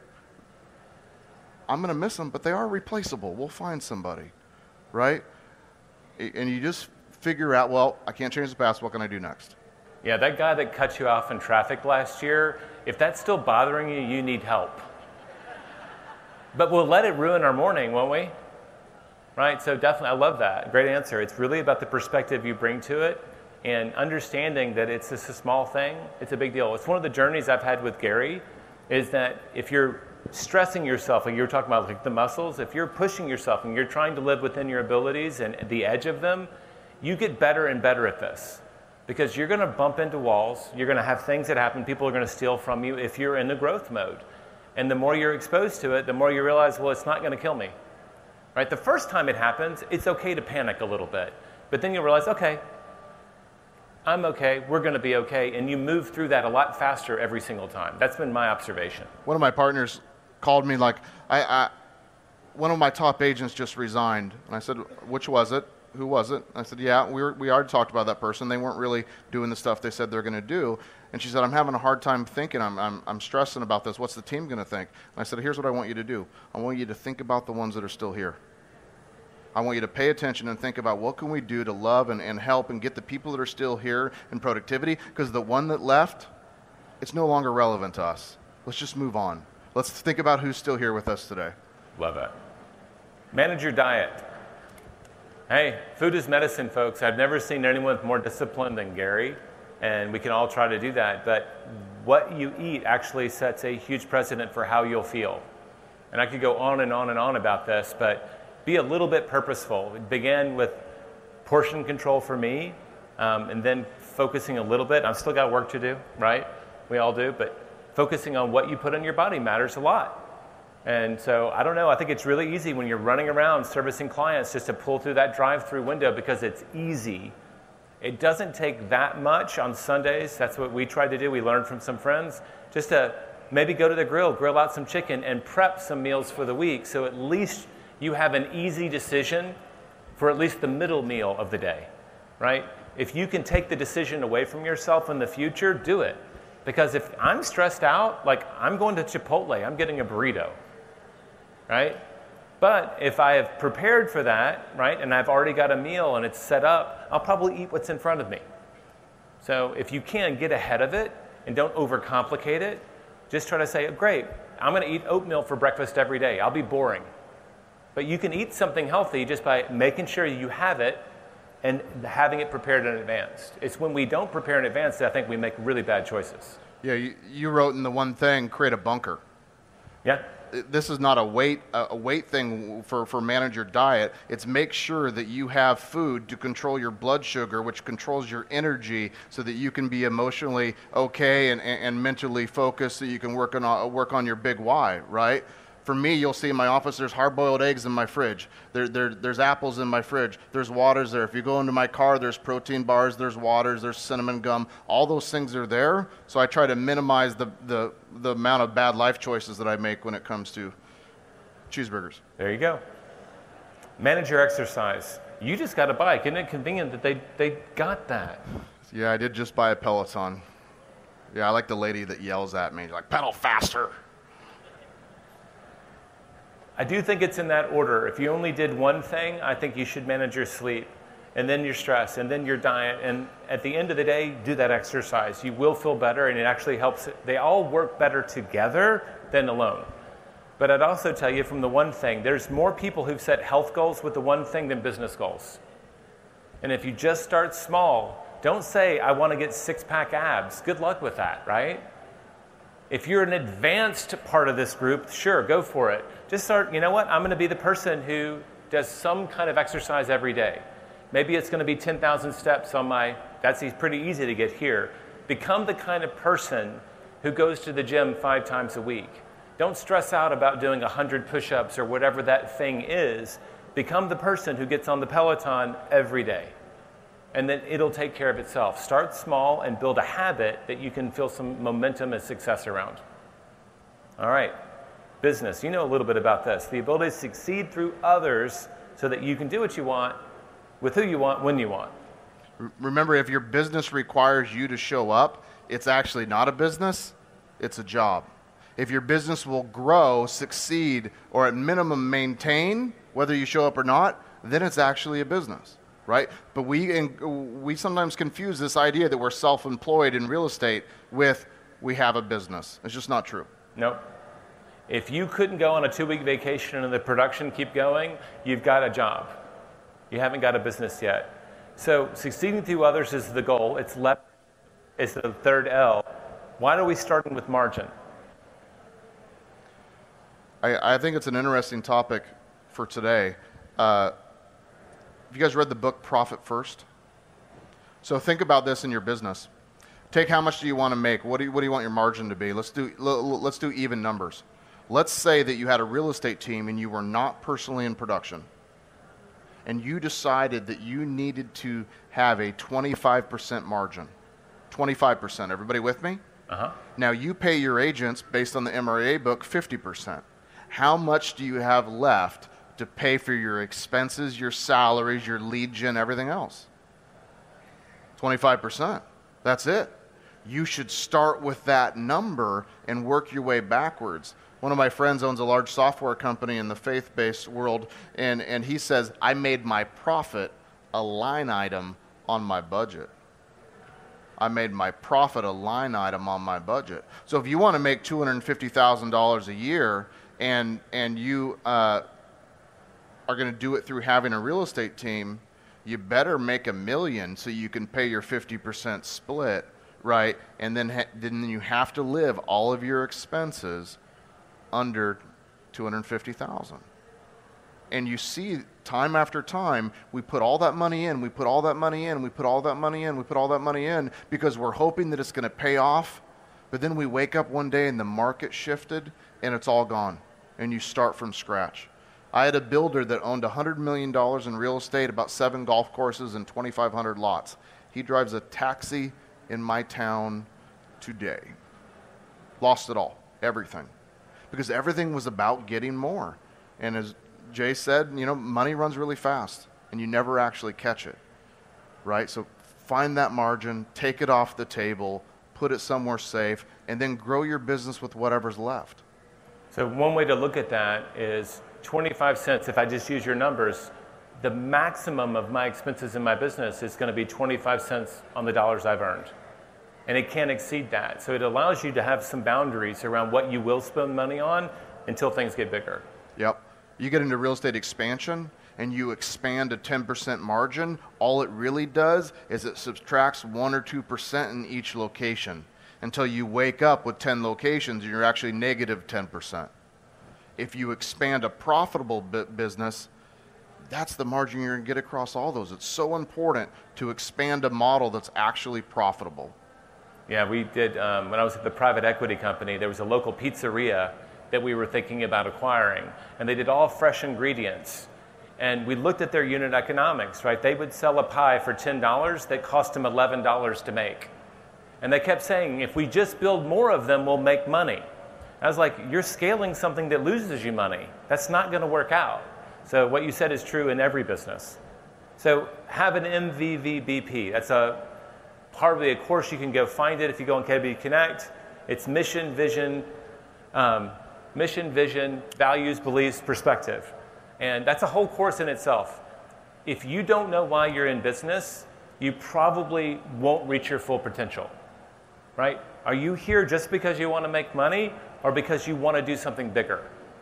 S2: I'm going to miss them, but they are replaceable. We'll find somebody, right? And you just figure out, well, I can't change the past. What can I do next?
S1: Yeah, that guy that cut you off in traffic last year, if that's still bothering you, you need help. But we'll let it ruin our morning, won't we? Right? So definitely, I love that. Great answer. It's really about the perspective you bring to it and understanding that it's just a small thing. It's a big deal. It's one of the journeys I've had with Gary is that if you're stressing yourself, like you were talking about like the muscles, if you're pushing yourself and you're trying to live within your abilities and the edge of them, you get better and better at this because you're going to bump into walls. You're going to have things that happen. People are going to steal from you if you're in the growth mode. And the more you're exposed to it, the more you realize, well, it's not going to kill me. Right? The first time it happens, it's okay to panic a little bit. But then you realize, okay, I'm okay, we're going to be okay, and you move through that a lot faster every single time. That's been my observation.
S2: One of my partners called me like, I, I one of my top agents just resigned. And I said, which was it? Who was it? And I said, yeah, we, were, we already talked about that person. They weren't really doing the stuff they said they're going to do. And she said, I'm having a hard time thinking. I'm, I'm, I'm stressing about this. What's the team going to think? And I said, here's what I want you to do. I want you to think about the ones that are still here. I want you to pay attention and think about what can we do to love and, and help and get the people that are still here in productivity, because the one that left, it's no longer relevant to us. Let's just move on. Let's think about who's still here with us today.
S1: Love it. Manage your diet. Hey, food is medicine, folks. I've never seen anyone more disciplined than Gary, and we can all try to do that. But what you eat actually sets a huge precedent for how you'll feel. And I could go on and on and on about this, but be a little bit purposeful. It began with portion control for me, um, and then focusing a little bit. I've still got work to do, right? We all do, but focusing on what you put in your body matters a lot. And so, I don't know, I think it's really easy when you're running around servicing clients just to pull through that drive-through window because it's easy. It doesn't take that much on Sundays. That's what we tried to do. We learned from some friends. Just to maybe go to the grill, grill out some chicken, and prep some meals for the week, so at least you have an easy decision for at least the middle meal of the day, right? If you can take the decision away from yourself in the future, do it. Because if I'm stressed out, like I'm going to Chipotle, I'm getting a burrito. Right? But if I have prepared for that, right, and I've already got a meal and it's set up, I'll probably eat what's in front of me. So if you can, get ahead of it and don't overcomplicate it. Just try to say, great, I'm going to eat oatmeal for breakfast every day. I'll be boring. But you can eat something healthy just by making sure you have it and having it prepared in advance. It's when we don't prepare in advance that I think we make really bad choices.
S2: Yeah, you, you wrote in the one thing, create a bunker.
S1: Yeah.
S2: This is not a weight a weight thing for, for manage your diet. It's make sure that you have food to control your blood sugar, which controls your energy, so that you can be emotionally okay and, and, and mentally focused, so you can work on work on your big why, right? For me, you'll see in my office, there's hard-boiled eggs in my fridge. There, there, there's apples in my fridge. There's waters there. If you go into my car, there's protein bars, there's waters, there's cinnamon gum. All those things are there, so I try to minimize the, the, the amount of bad life choices that I make when it comes to cheeseburgers.
S1: There you go. Manage your exercise. You just got a bike. Isn't it convenient that they, they got that?
S2: Yeah, I did just buy a Peloton. Yeah, I like the lady that yells at me. She's like, pedal faster.
S1: I do think it's in that order. If you only did one thing, I think you should manage your sleep, and then your stress, and then your diet, and at the end of the day, do that exercise. You will feel better, and it actually helps. They all work better together than alone. But I'd also tell you from the one thing, there's more people who've set health goals with the one thing than business goals. And if you just start small, don't say, I want to get six-pack abs. Good luck with that, right? If you're an advanced part of this group, sure, go for it. Just start, you know what, I'm going to be the person who does some kind of exercise every day. Maybe it's going to be ten thousand steps on my, that's pretty easy to get here. Become the kind of person who goes to the gym five times a week. Don't stress out about doing one hundred push-ups or whatever that thing is. Become the person who gets on the Peloton every day. And then it'll take care of itself. Start small and build a habit that you can feel some momentum and success around. All right, business. You know a little bit about this. The ability to succeed through others so that you can do what you want, with who you want, when you want.
S2: Remember, if your business requires you to show up, it's actually not a business, it's a job. If your business will grow, succeed, or at minimum maintain, whether you show up or not, then it's actually a business. Right? But we we sometimes confuse this idea that we're self-employed in real estate with we have a business. It's just not true.
S1: Nope. If you couldn't go on a two-week vacation and the production keep going, you've got a job. You haven't got a business yet. So succeeding through others is the goal. It's left. It's the third L. Why are we starting with margin?
S2: I, I think it's an interesting topic for today. Uh, Have you guys read the book Profit First? So think about this in your business. Take how much do you want to make? What do you, what do you want your margin to be? Let's do, let's do even numbers. Let's say that you had a real estate team and you were not personally in production. And you decided that you needed to have a twenty-five percent margin. twenty-five percent. Everybody with me?
S1: Uh-huh.
S2: Now you pay your agents based on the M R A book fifty percent. How much do you have left to pay for your expenses, your salaries, your lead gen, everything else? twenty-five percent. That's it. You should start with that number and work your way backwards. One One of my friends owns a large software company in the faith-based world, and, and he says, I made my profit a line item on my budget. I made my profit a line item on my budget. So if you want to make two hundred fifty thousand dollars a year and, and you uh, are going to do it through having a real estate team, you better make a million so you can pay your fifty percent split, right? And then, ha- then you have to live all of your expenses under two hundred fifty thousand dollars. And you see time after time, we put all that money in, we put all that money in, we put all that money in, we put all that money in because we're hoping that it's going to pay off. But then we wake up one day and the market shifted and it's all gone. And you start from scratch. I had a builder that owned one hundred million dollars in real estate, about seven golf courses and twenty-five hundred lots. He drives a taxi in my town today. Lost it all, everything. Because everything was about getting more. And as Jay said, you know, money runs really fast and you never actually catch it, right? So find that margin, take it off the table, put it somewhere safe, and then grow your business with whatever's left.
S1: So one way to look at that is twenty-five cents, if I just use your numbers, the maximum of my expenses in my business is going to be twenty-five cents on the dollars I've earned. And it can't exceed that. So it allows you to have some boundaries around what you will spend money on until things get bigger.
S2: Yep. You get into real estate expansion and you expand a ten percent margin, all it really does is it subtracts one or two percent in each location until you wake up with ten locations and you're actually negative ten percent. If you expand a profitable business, that's the margin you're going to get across all those. It's so important to expand a model that's actually profitable.
S1: Yeah, we did, um, when I was at the private equity company, there was a local pizzeria that we were thinking about acquiring. And they did all fresh ingredients. And we looked at their unit economics, right? They would sell a pie for ten dollars that cost them eleven dollars to make. And they kept saying, if we just build more of them, we'll make money. I was like, you're scaling something that loses you money. That's not going to work out. So what you said is true in every business. So have an M V V B P. That's a probably a course you can go find it if you go on K W Connect. It's mission, vision, um, mission, vision, values, beliefs, perspective. And that's a whole course in itself. If you don't know why you're in business, you probably won't reach your full potential, right? Are you here just because you want to make money or because you want to do something bigger?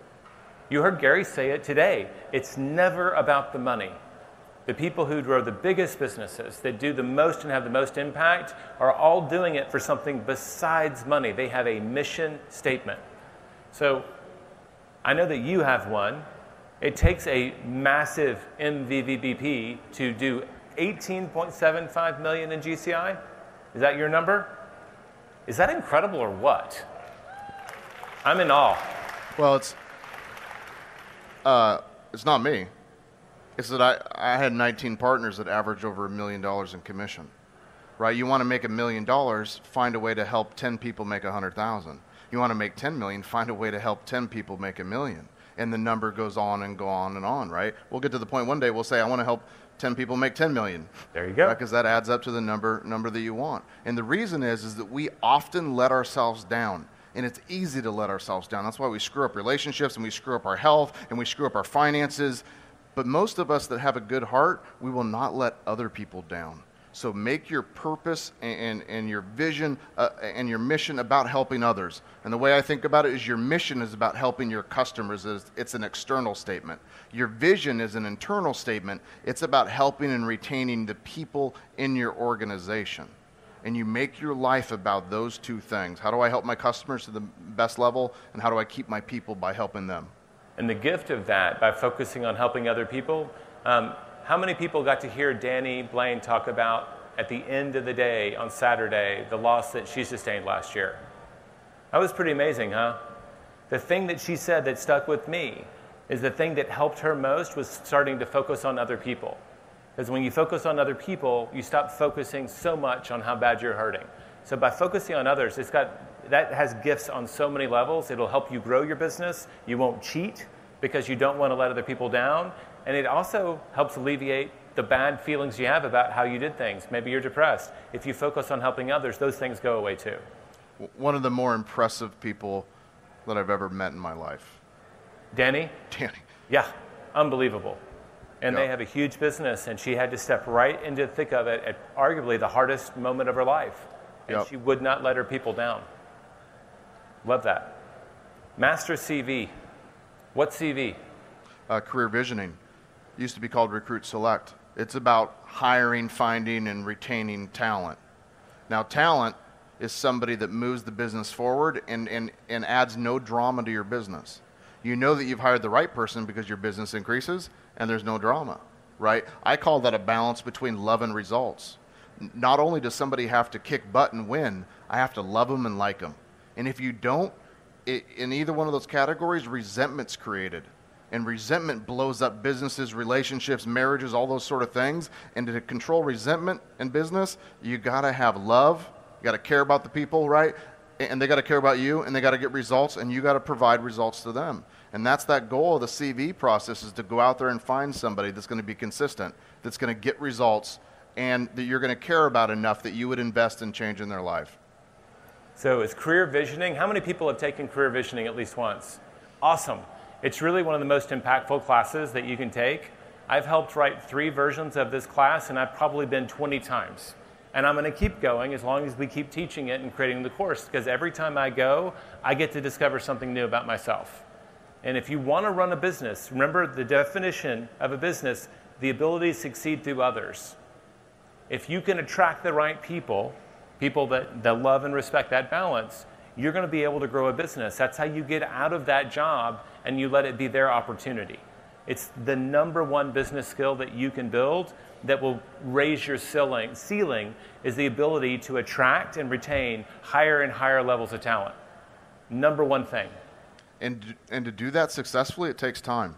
S1: You heard Gary say it today. It's never about the money. The people who grow the biggest businesses, that do the most and have the most impact, are all doing it for something besides money. They have a mission statement. So I know that you have one. It takes a massive M V V B P to do eighteen point seven five million in G C I. Is that your number? Is that incredible or what? I'm in awe.
S2: Well, it's uh, it's not me. It's that I, I had nineteen partners that average over a million dollars in commission, right? You want to make a million dollars, find a way to help ten people make a hundred thousand. You want to make ten million, find a way to help ten people make a million. And the number goes on and go on and on, right? We'll get to the point one day we'll say, I want to help ten people make ten million.
S1: There you go.
S2: Because right? That adds up to the number number that you want. And the reason is, is that we often let ourselves down. And it's easy to let ourselves down. That's why we screw up relationships and we screw up our health and we screw up our finances. But most of us that have a good heart, we will not let other people down. So make your purpose and, and, and your vision uh, and your mission about helping others. And the way I think about it is your mission is about helping your customers. It's an external statement. Your vision is an internal statement. It's about helping and retaining the people in your organization. And you make your life about those two things. How do I help my customers to the best level? And how do I keep my people by helping them?
S1: And the gift of that, by focusing on helping other people, um, how many people got to hear Danny Blaine talk about, at the end of the day, on Saturday, the loss that she sustained last year? That was pretty amazing, huh? The thing that she said that stuck with me is the thing that helped her most was starting to focus on other people. Because when you focus on other people, you stop focusing so much on how bad you're hurting. So by focusing on others, it's got, that has gifts on so many levels. It'll help you grow your business. You won't cheat because you don't want to let other people down. And it also helps alleviate the bad feelings you have about how you did things. Maybe you're depressed. If you focus on helping others, those things go away too.
S2: One of the more impressive people that I've ever met in my life.
S1: Danny?
S2: Danny.
S1: Yeah, unbelievable. And
S2: Yeah.
S1: they have a huge business, and she had to step right into the thick of it at arguably the hardest moment of her life. And
S2: Yep.
S1: she would not let her people down. Love that. Master C V. What's C V?
S2: Uh, career visioning. Used to be called Recruit Select. It's about hiring, finding, and retaining talent. Now, talent is somebody that moves the business forward and, and, and adds no drama to your business. You know that you've hired the right person because your business increases and there's no drama, right? I call that a balance between love and results. N- Not only does somebody have to kick butt and win, I have to love them and like them. And if you don't, it, in either one of those categories, resentment's created. And resentment blows up businesses, relationships, marriages, all those sort of things. And to control resentment in business, you got to have love. You got to care about the people, right? And they got to care about you, and they got to get results, and you got to provide results to them. And that's that goal of the C V process, is to go out there and find somebody that's going to be consistent, that's going to get results, and that you're going to care about enough that you would invest in changing their life.
S1: So it's career visioning. How many people have taken career visioning at least once? Awesome. It's really one of the most impactful classes that you can take. I've helped write three versions of this class, and I've probably been twenty times. And I'm going to keep going as long as we keep teaching it and creating the course, because every time I go, I get to discover something new about myself. And if you want to run a business, remember the definition of a business, the ability to succeed through others. If you can attract the right people, people that, that love and respect that balance, you're going to be able to grow a business. That's how you get out of that job and you let it be their opportunity. It's the number one business skill that you can build that will raise your ceiling, ceiling is the ability to attract and retain higher and higher levels of talent. Number one thing.
S2: And, and to do that successfully, it takes time.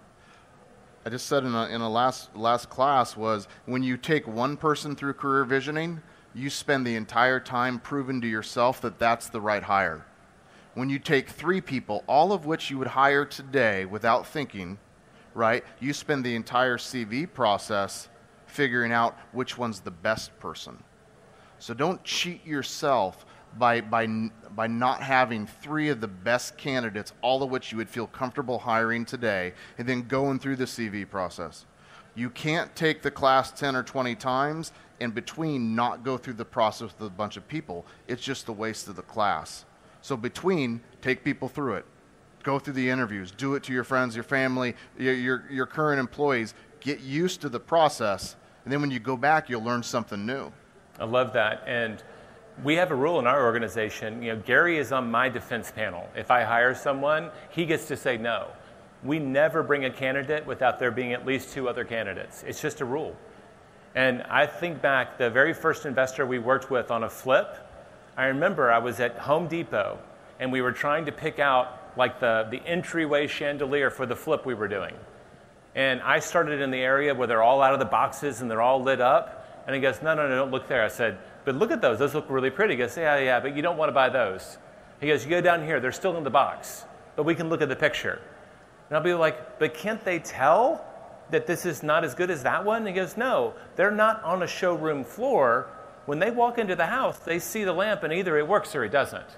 S2: I just said in a, in a last, last class was, when you take one person through career visioning, you spend the entire time proving to yourself that that's the right hire. When you take three people, all of which you would hire today without thinking, right, you spend the entire C V process figuring out which one's the best person. So don't cheat yourself by, by, by not having three of the best candidates, all of which you would feel comfortable hiring today, and then going through the C V process. You can't take the class ten or twenty times and between not go through the process with a bunch of people. It's just a waste of the class. So between, take people through it. Go through the interviews. Do it to your friends, your family, your, your, your current employees. Get used to the process, and then when you go back, you'll learn something new.
S1: I love that. And we have a rule in our organization. You know, Gary is on my defense panel. If I hire someone, he gets to say no. We never bring a candidate without there being at least two other candidates. It's just a rule. And I think back, the very first investor we worked with on a flip, I remember I was at Home Depot, and we were trying to pick out like the, the entryway chandelier for the flip we were doing. And I started in the area where they're all out of the boxes and they're all lit up. And he goes, no, no, no, don't look there. I said, but look at those. Those look really pretty. He goes, yeah, yeah, but you don't want to buy those. He goes, you go down here. They're still in the box, but we can look at the picture. And I'll be like, but can't they tell that this is not as good as that one? And he goes, no, they're not on a showroom floor. When they walk into the house, they see the lamp and either it works or it doesn't.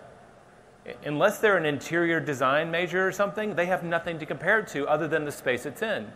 S1: Unless they're an interior design major or something, they have nothing to compare it to other than the space it's in.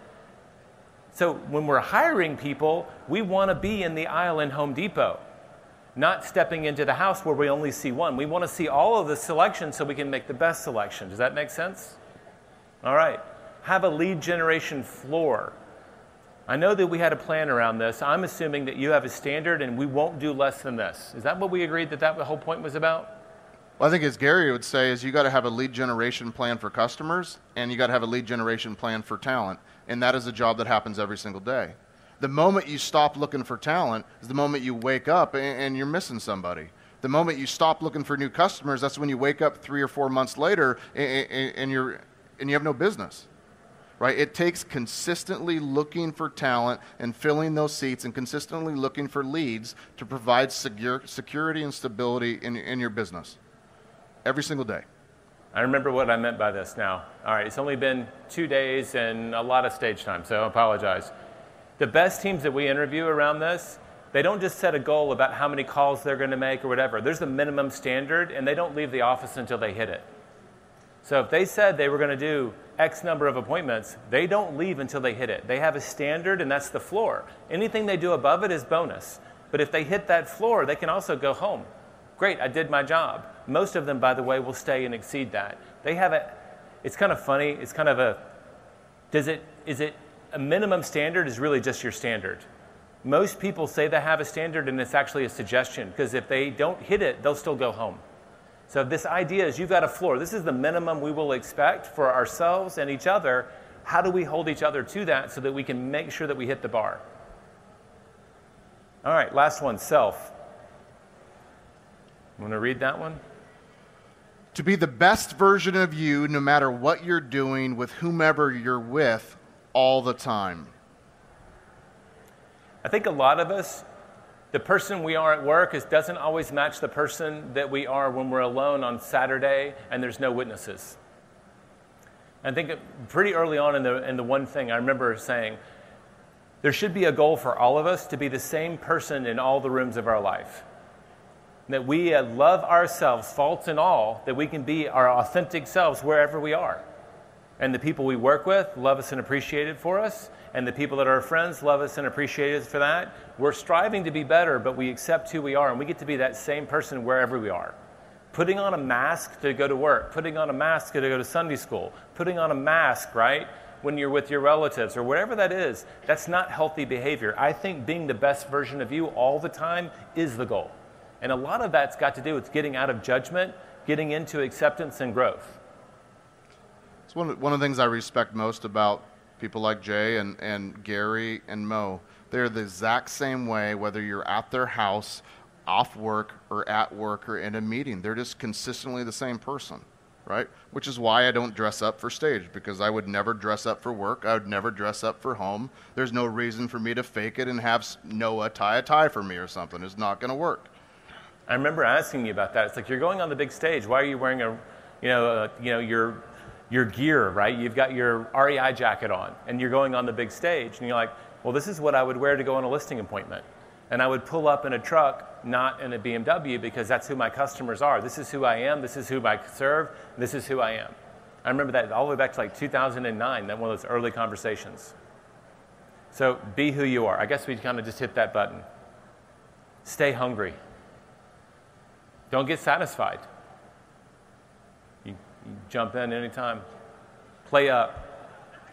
S1: So when we're hiring people, we want to be in the aisle in Home Depot, not stepping into the house where we only see one. We want to see all of the selections so we can make the best selection. Does that make sense? All right. Have a lead generation floor. I know that we had a plan around this. I'm assuming that you have a standard and we won't do less than this. Is that what we agreed that that the whole point was about?
S2: Well, I think as Gary would say is you got to have a lead generation plan for customers, and you got to have a lead generation plan for talent. And that is a job that happens every single day. The moment you stop looking for talent is the moment you wake up and, and you're missing somebody. The moment you stop looking for new customers, that's when you wake up three or four months later and, and, and you're and you have no business. Right? It takes consistently looking for talent and filling those seats and consistently looking for leads to provide secure, security and stability in, in your business. Every single day.
S1: I remember what I meant by this now. All right, it's only been two days and a lot of stage time, so I apologize. The best teams that we interview around this, they don't just set a goal about how many calls they're going to make or whatever. There's a minimum standard, and they don't leave the office until they hit it. So if they said they were going to do X number of appointments, they don't leave until they hit it. They have a standard, and that's the floor. Anything they do above it is bonus. But if they hit that floor, they can also go home. Great, I did my job. Most of them, by the way, will stay and exceed that. They have a, it's kind of funny, it's kind of a, does it, is it a minimum standard is really just your standard. Most people say they have a standard, and it's actually a suggestion, because if they don't hit it, they'll still go home. So this idea is you've got a floor. This is the minimum we will expect for ourselves and each other. How do we hold each other to that so that we can make sure that we hit the bar? All right, last one, self. Want to read that one?
S2: To be the best version of you, no matter what you're doing, with whomever you're with, all the time.
S1: I think a lot of us, the person we are at work is, doesn't always match the person that we are when we're alone on Saturday and there's no witnesses. I think pretty early on in the, in the one thing, I remember saying, there should be a goal for all of us to be the same person in all the rooms of our life. That we uh, love ourselves, faults and all, that we can be our authentic selves wherever we are. And the people we work with love us and appreciate it for us. And the people that are our friends love us and appreciate us for that. We're striving to be better, but we accept who we are, and we get to be that same person wherever we are. Putting on a mask to go to work, putting on a mask to go to Sunday school, putting on a mask, right, when you're with your relatives or whatever that is, that's not healthy behavior. I think being the best version of you all the time is the goal. And a lot of that's got to do with getting out of judgment, getting into acceptance and growth.
S2: It's one of, one of the things I respect most about people like Jay and, and Gary and Mo. They're the exact same way, whether you're at their house, off work, or at work, or in a meeting. They're just consistently the same person, right? Which is why I don't dress up for stage, because I would never dress up for work. I would never dress up for home. There's no reason for me to fake it and have Noah tie a tie for me or something. It's not going to work.
S1: I remember asking you about that. It's like, you're going on the big stage. Why are you wearing a, you know, a, you know, your your gear, right? You've got your R E I jacket on, and you're going on the big stage, and you're like, well, this is what I would wear to go on a listing appointment. And I would pull up in a truck, not in a B M W, because that's who my customers are. This is who I am. This is who I serve. This is who I am. I remember that all the way back to like two thousand nine, that one of those early conversations. So be who you are. I guess we kind of just hit that button. Stay hungry. Don't get satisfied. You, you jump in anytime. Play up.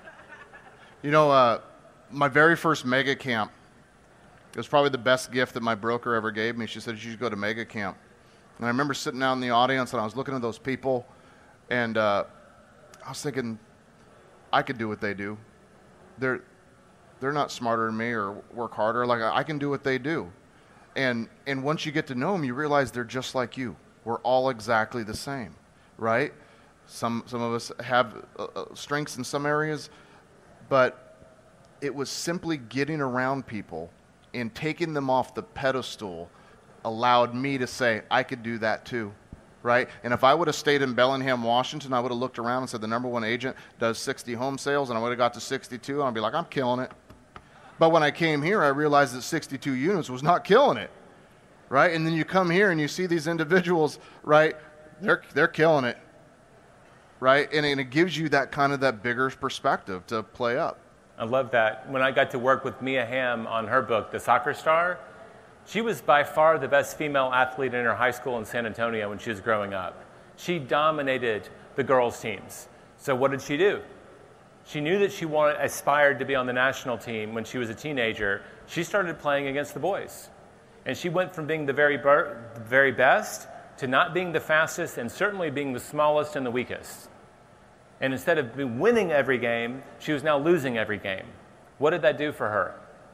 S2: You know, uh, my very first mega camp, it was probably the best gift that my broker ever gave me. She said, you should go to mega camp. And I remember sitting out in the audience, and I was looking at those people, and uh, I was thinking, I could do what they do. They're, they're not smarter than me or work harder. Like, I can do what they do. And and once you get to know them, you realize they're just like you. We're all exactly the same, right? Some some of us have uh, strengths in some areas, but it was simply getting around people and taking them off the pedestal allowed me to say, I could do that too, right? And if I would have stayed in Bellingham, Washington, I would have looked around and said the number one agent does sixty home sales, and I would have got to sixty-two, and I'd be like, I'm killing it. But when I came here, I realized that sixty-two units was not killing it, right? And then you come here and you see these individuals, right? They're they're killing it, right? And, and it gives you that kind of that bigger perspective to play up.
S1: I love that. When I got to work with Mia Hamm on her book, The Soccer Star, she was by far the best female athlete in her high school in San Antonio when she was growing up. She dominated the girls' teams. So what did she do? She knew that she wanted, aspired to be on the national team when she was a teenager. She started playing against the boys. And she went from being the very, ber- the very best to not being the fastest, and certainly being the smallest and the weakest. And instead of winning every game, she was now losing every game. What did that do for her?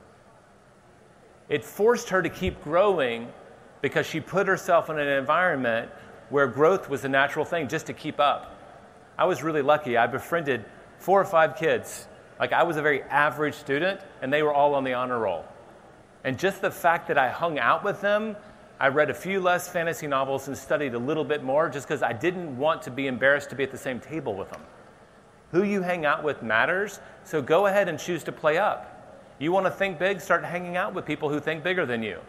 S1: It forced her to keep growing, because she put herself in an environment where growth was a natural thing, just to keep up. I was really lucky. I befriended four or five kids. Like, I was a very average student, and they were all on the honor roll. And just the fact that I hung out with them, I read a few less fantasy novels and studied a little bit more, just because I didn't want to be embarrassed to be at the same table with them. Who you hang out with matters, so go ahead and choose to play up. You want to think big, start hanging out with people who think bigger than you.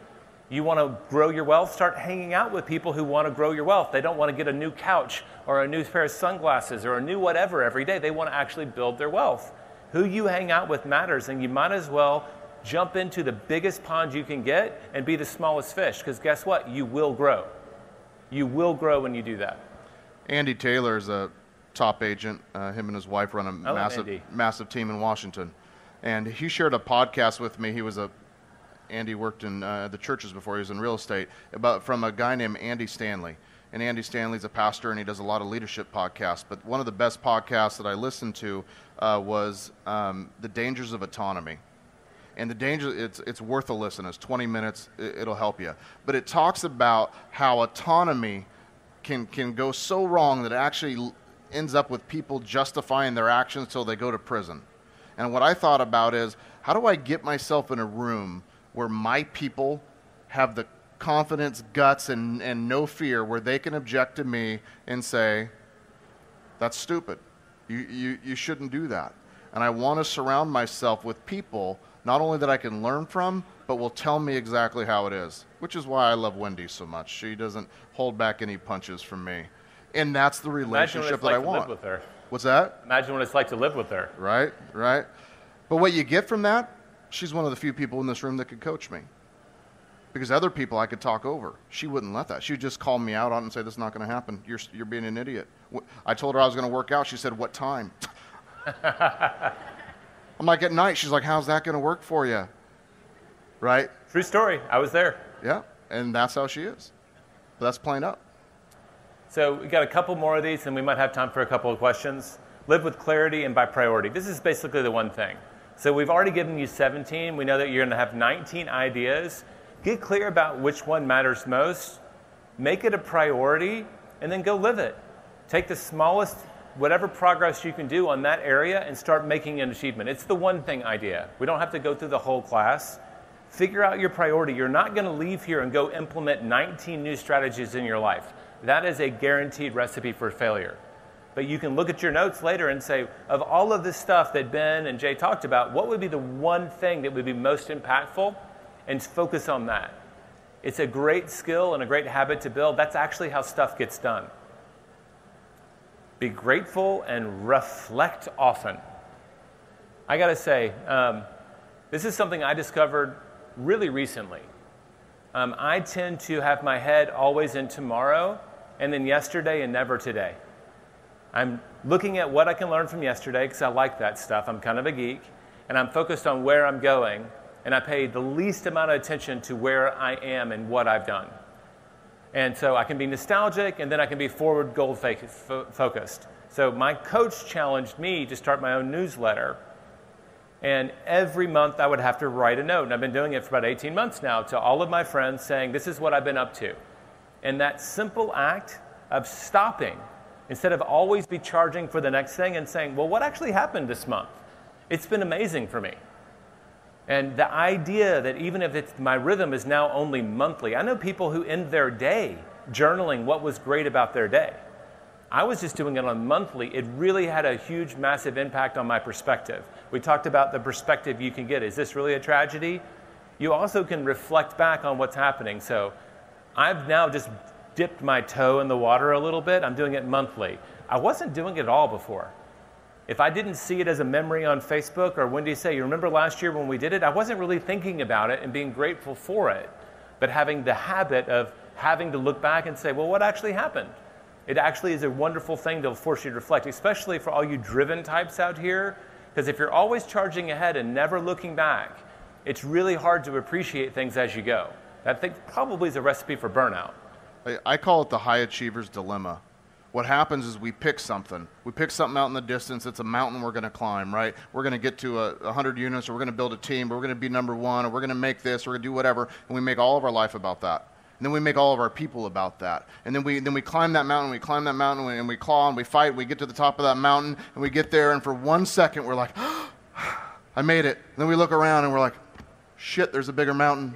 S1: You want to grow your wealth? Start hanging out with people who want to grow your wealth. They don't want to get a new couch or a new pair of sunglasses or a new whatever every day. They want to actually build their wealth. Who you hang out with matters, and you might as well jump into the biggest pond you can get and be the smallest fish, because guess what? You will grow. You will grow when you do that.
S2: Andy Taylor is a top agent. Uh, him and his wife run a
S1: I love
S2: massive,
S1: Andy.
S2: massive team in Washington. And he shared a podcast with me. He was a Andy worked in uh, the churches before he was in real estate, about from a guy named Andy Stanley. And Andy Stanley's a pastor, and he does a lot of leadership podcasts. But one of the best podcasts that I listened to uh, was um, The Dangers of Autonomy. And the danger, it's it's worth a listen. It's twenty minutes. It, it'll help you. But it talks about how autonomy can can go so wrong that it actually ends up with people justifying their actions until they go to prison. And what I thought about is, how do I get myself in a room where my people have the confidence, guts, and, and no fear, where they can object to me and say, that's stupid. You, you, you shouldn't do that. And I want to surround myself with people, not only that I can learn from, but will tell me exactly how it is, which is why I love Wendy so much. She doesn't hold back any punches from me. And that's the relationship that I want.
S1: Imagine what it's like to live with her.
S2: What's that?
S1: Imagine what it's like to live with her.
S2: Right, right. But what you get from that, she's one of the few people in this room that could coach me. Because other people I could talk over. She wouldn't let that. She would just call me out on it and say, this is not going to happen. You're, you're being an idiot. I told her I was going to work out. She said, what time? I'm like, at night. She's like, how's that going to work for you? Right?
S1: True story. I was there.
S2: Yeah, and that's how she is. But that's plain up.
S1: So we got a couple more of these, and we might have time for a couple of questions. Live with clarity and by priority. This is basically the one thing. So we've already given you seventeen. We know that you're going to have nineteen ideas. Get clear about which one matters most. Make it a priority, and then go live it. Take the smallest, whatever progress you can do on that area, and start making an achievement. It's the one thing idea. We don't have to go through the whole class. Figure out your priority. You're not going to leave here and go implement nineteen new strategies in your life. That is a guaranteed recipe for failure. But you can look at your notes later and say, of all of this stuff that Ben and Jay talked about, what would be the one thing that would be most impactful? And focus on that. It's a great skill and a great habit to build. That's actually how stuff gets done. Be grateful and reflect often. I got to say, um, this is something I discovered really recently. Um, I tend to have my head always in tomorrow, and then yesterday and never today. I'm looking at what I can learn from yesterday because I like that stuff. I'm kind of a geek, and I'm focused on where I'm going, and I pay the least amount of attention to where I am and what I've done. And so I can be nostalgic, and then I can be forward goal focused. So my coach challenged me to start my own newsletter. And every month I would have to write a note. And I've been doing it for about eighteen months now to all of my friends saying, this is what I've been up to. And that simple act of stopping, instead of always be charging for the next thing and saying, well, what actually happened this month? It's been amazing for me. And the idea that even if it's, my rhythm is now only monthly, I know people who end their day journaling what was great about their day. I was just doing it on monthly. It really had a huge, massive impact on my perspective. We talked about the perspective you can get. Is this really a tragedy? You also can reflect back on what's happening. So I've now just dipped my toe in the water a little bit. I'm doing it monthly. I wasn't doing it at all before. If I didn't see it as a memory on Facebook, or Wendy say, you remember last year when we did it? I wasn't really thinking about it and being grateful for it, but having the habit of having to look back and say, well, what actually happened? It actually is a wonderful thing to force you to reflect, especially for all you driven types out here, because if you're always charging ahead and never looking back, it's really hard to appreciate things as you go. That thing probably is a recipe for burnout.
S2: I, I call it the high achiever's dilemma. What happens is we pick something. We pick something out in the distance. It's a mountain we're going to climb, right? We're going to get to a, one hundred units, or we're going to build a team, or we're going to be number one, or we're going to make this, or we're going to do whatever, and we make all of our life about that. And then we make all of our people about that. And then we then we climb that mountain, we climb that mountain, and we, and we claw, and we fight, we get to the top of that mountain, and we get there, and for one second we're like, oh, I made it. And then we look around, and we're like, shit, there's a bigger mountain.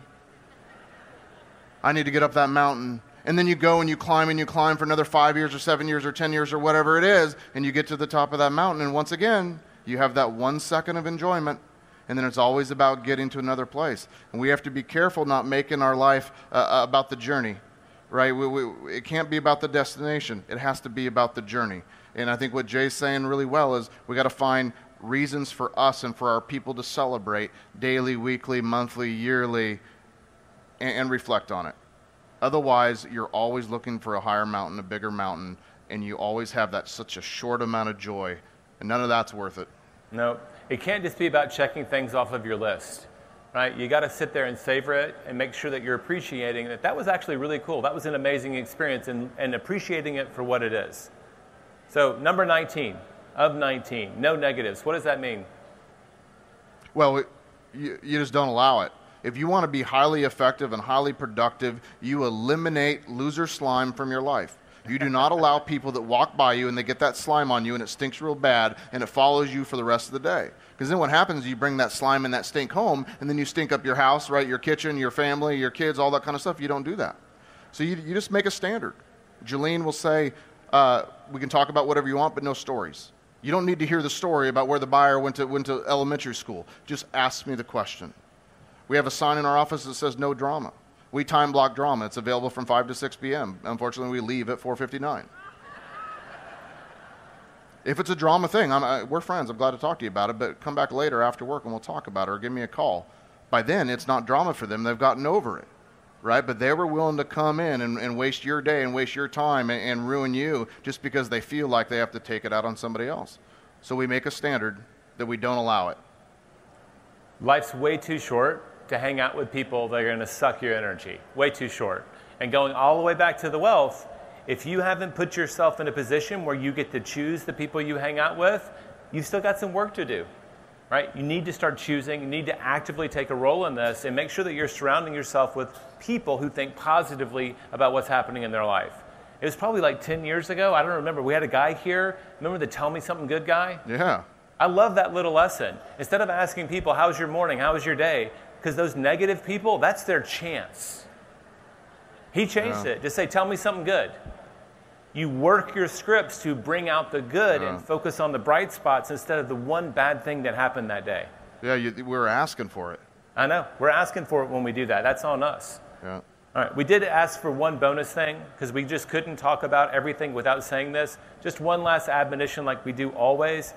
S2: I need to get up that mountain. And then you go and you climb and you climb for another five years or seven years or ten years or whatever it is, and you get to the top of that mountain, and once again, you have that one second of enjoyment, and then it's always about getting to another place. And we have to be careful not making our life uh, about the journey, right? We, we, it can't be about the destination. It has to be about the journey. And I think what Jay's saying really well is we got to find reasons for us and for our people to celebrate daily, weekly, monthly, yearly, and, and reflect on it. Otherwise, you're always looking for a higher mountain, a bigger mountain, and you always have that such a short amount of joy, and none of that's worth it.
S1: No, it can't just be about checking things off of your list, right? You got to sit there and savor it and make sure that you're appreciating that that was actually really cool. That was an amazing experience, and, and appreciating it for what it is. So number nineteen, of nineteen, no negatives. What does that mean?
S2: Well, it, you, you just don't allow it. If you want to be highly effective and highly productive, you eliminate loser slime from your life. You do not allow people that walk by you and they get that slime on you and it stinks real bad and it follows you for the rest of the day. Because then what happens is you bring that slime and that stink home and then you stink up your house, right? Your kitchen, your family, your kids, all that kind of stuff. You don't do that. So you, you just make a standard. Jolene will say, uh, we can talk about whatever you want, but no stories. You don't need to hear the story about where the buyer went to, went to elementary school. Just ask me the question. We have a sign in our office that says no drama. We time block drama. It's available from five to six p.m. Unfortunately, we leave at four fifty-nine. If it's a drama thing, I'm, I, we're friends. I'm glad to talk to you about it, but come back later after work and we'll talk about it, or give me a call. By then, it's not drama for them. They've gotten over it, right? But they were willing to come in and, and waste your day and waste your time and, and ruin you just because they feel like they have to take it out on somebody else. So we make a standard that we don't allow it.
S1: Life's way too short to hang out with people that are going to suck your energy. Way too short. And going all the way back to the wealth, if you haven't put yourself in a position where you get to choose the people you hang out with, you've still got some work to do, right? You need to start choosing. You need to actively take a role in this and make sure that you're surrounding yourself with people who think positively about what's happening in their life. It was probably like ten years ago. I don't remember. We had a guy here. Remember the Tell Me Something Good guy?
S2: Yeah.
S1: I love that little lesson. Instead of asking people, how's your morning? How was your day? Because those negative people, that's their chance. He changed yeah. it. Just say, tell me something good. You work your scripts to bring out the good yeah. and focus on the bright spots instead of the one bad thing that happened that day.
S2: Yeah, you, we were asking for it.
S1: I know. We're asking for it when we do that. That's on us.
S2: Yeah.
S1: All right. We did ask for one bonus thing because we just couldn't talk about everything without saying this. Just one last admonition like we do always.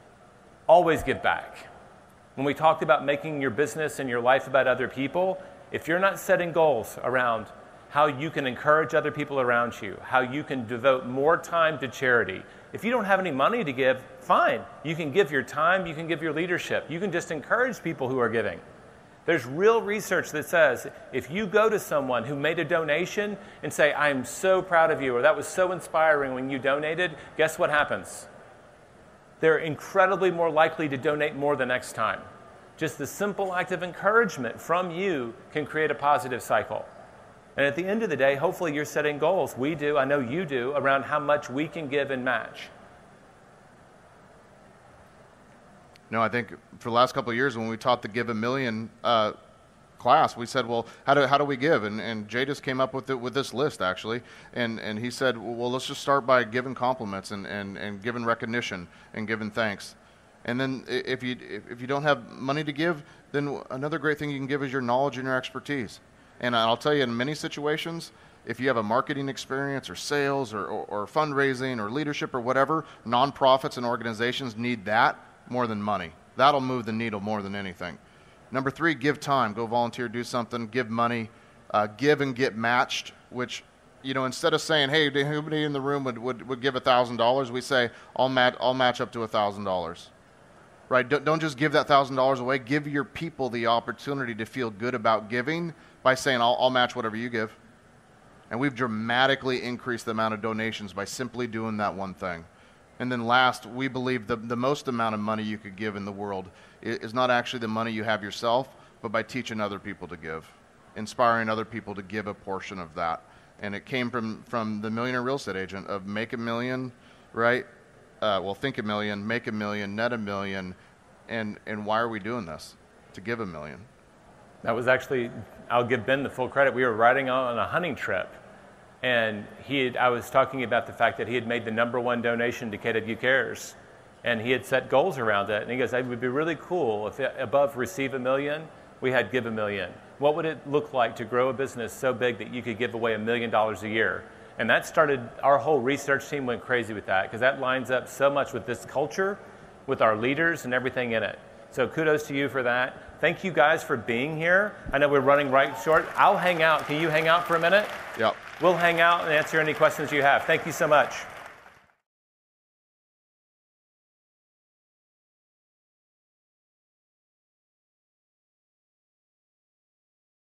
S1: Always give back. When we talked about making your business and your life about other people, if you're not setting goals around how you can encourage other people around you, how you can devote more time to charity, if you don't have any money to give, fine. You can give your time, you can give your leadership. You can just encourage people who are giving. There's real research that says if you go to someone who made a donation and say, I'm so proud of you, or that was so inspiring when you donated, guess what happens? They're incredibly more likely to donate more the next time. Just the simple act of encouragement from you can create a positive cycle. And at the end of the day, hopefully you're setting goals. We do, I know you do, around how much we can give and match.
S2: No, I think for the last couple of years when we taught the Give a Million uh, class, we said, well, how do how do we give? And, and Jay just came up with it with this list, actually. And and he said, well, let's just start by giving compliments and, and, and giving recognition and giving thanks. And then if you if you don't have money to give, then another great thing you can give is your knowledge and your expertise. And I'll tell you, in many situations, if you have a marketing experience or sales or, or, or fundraising or leadership or whatever, nonprofits and organizations need that more than money. That'll move the needle more than anything. Number three, give time. Go volunteer, do something, give money, uh, give and get matched, which, you know, instead of saying, hey, anybody in the room would, would, would give one thousand dollars, we say, I'll, mat- I'll match up to one thousand dollars. Right? Don't, don't just give that one thousand dollars away. Give your people the opportunity to feel good about giving by saying, I'll, I'll match whatever you give. And we've dramatically increased the amount of donations by simply doing that one thing. And then last, we believe the, the most amount of money you could give in the world is not actually the money you have yourself, but by teaching other people to give, inspiring other people to give a portion of that. And it came from, from the Millionaire Real Estate Agent of make a million, right? Uh, well, think a million, make a million, net a million. And, and why are we doing this? To give a million.
S1: That was actually, I'll give Ben the full credit. We were riding on a hunting trip. And he had, I was talking about the fact that he had made the number one donation to K W Cares. And he had set goals around it. And he goes, it would be really cool if above receive a million, we had give a million. What would it look like to grow a business so big that you could give away a million dollars a year? And that started, our whole research team went crazy with that because that lines up so much with this culture, with our leaders and everything in it. So kudos to you for that. Thank you guys for being here. I know we're running right short. I'll hang out. Can you hang out for a minute?
S2: Yep.
S1: We'll hang out and answer any questions you have. Thank you so much.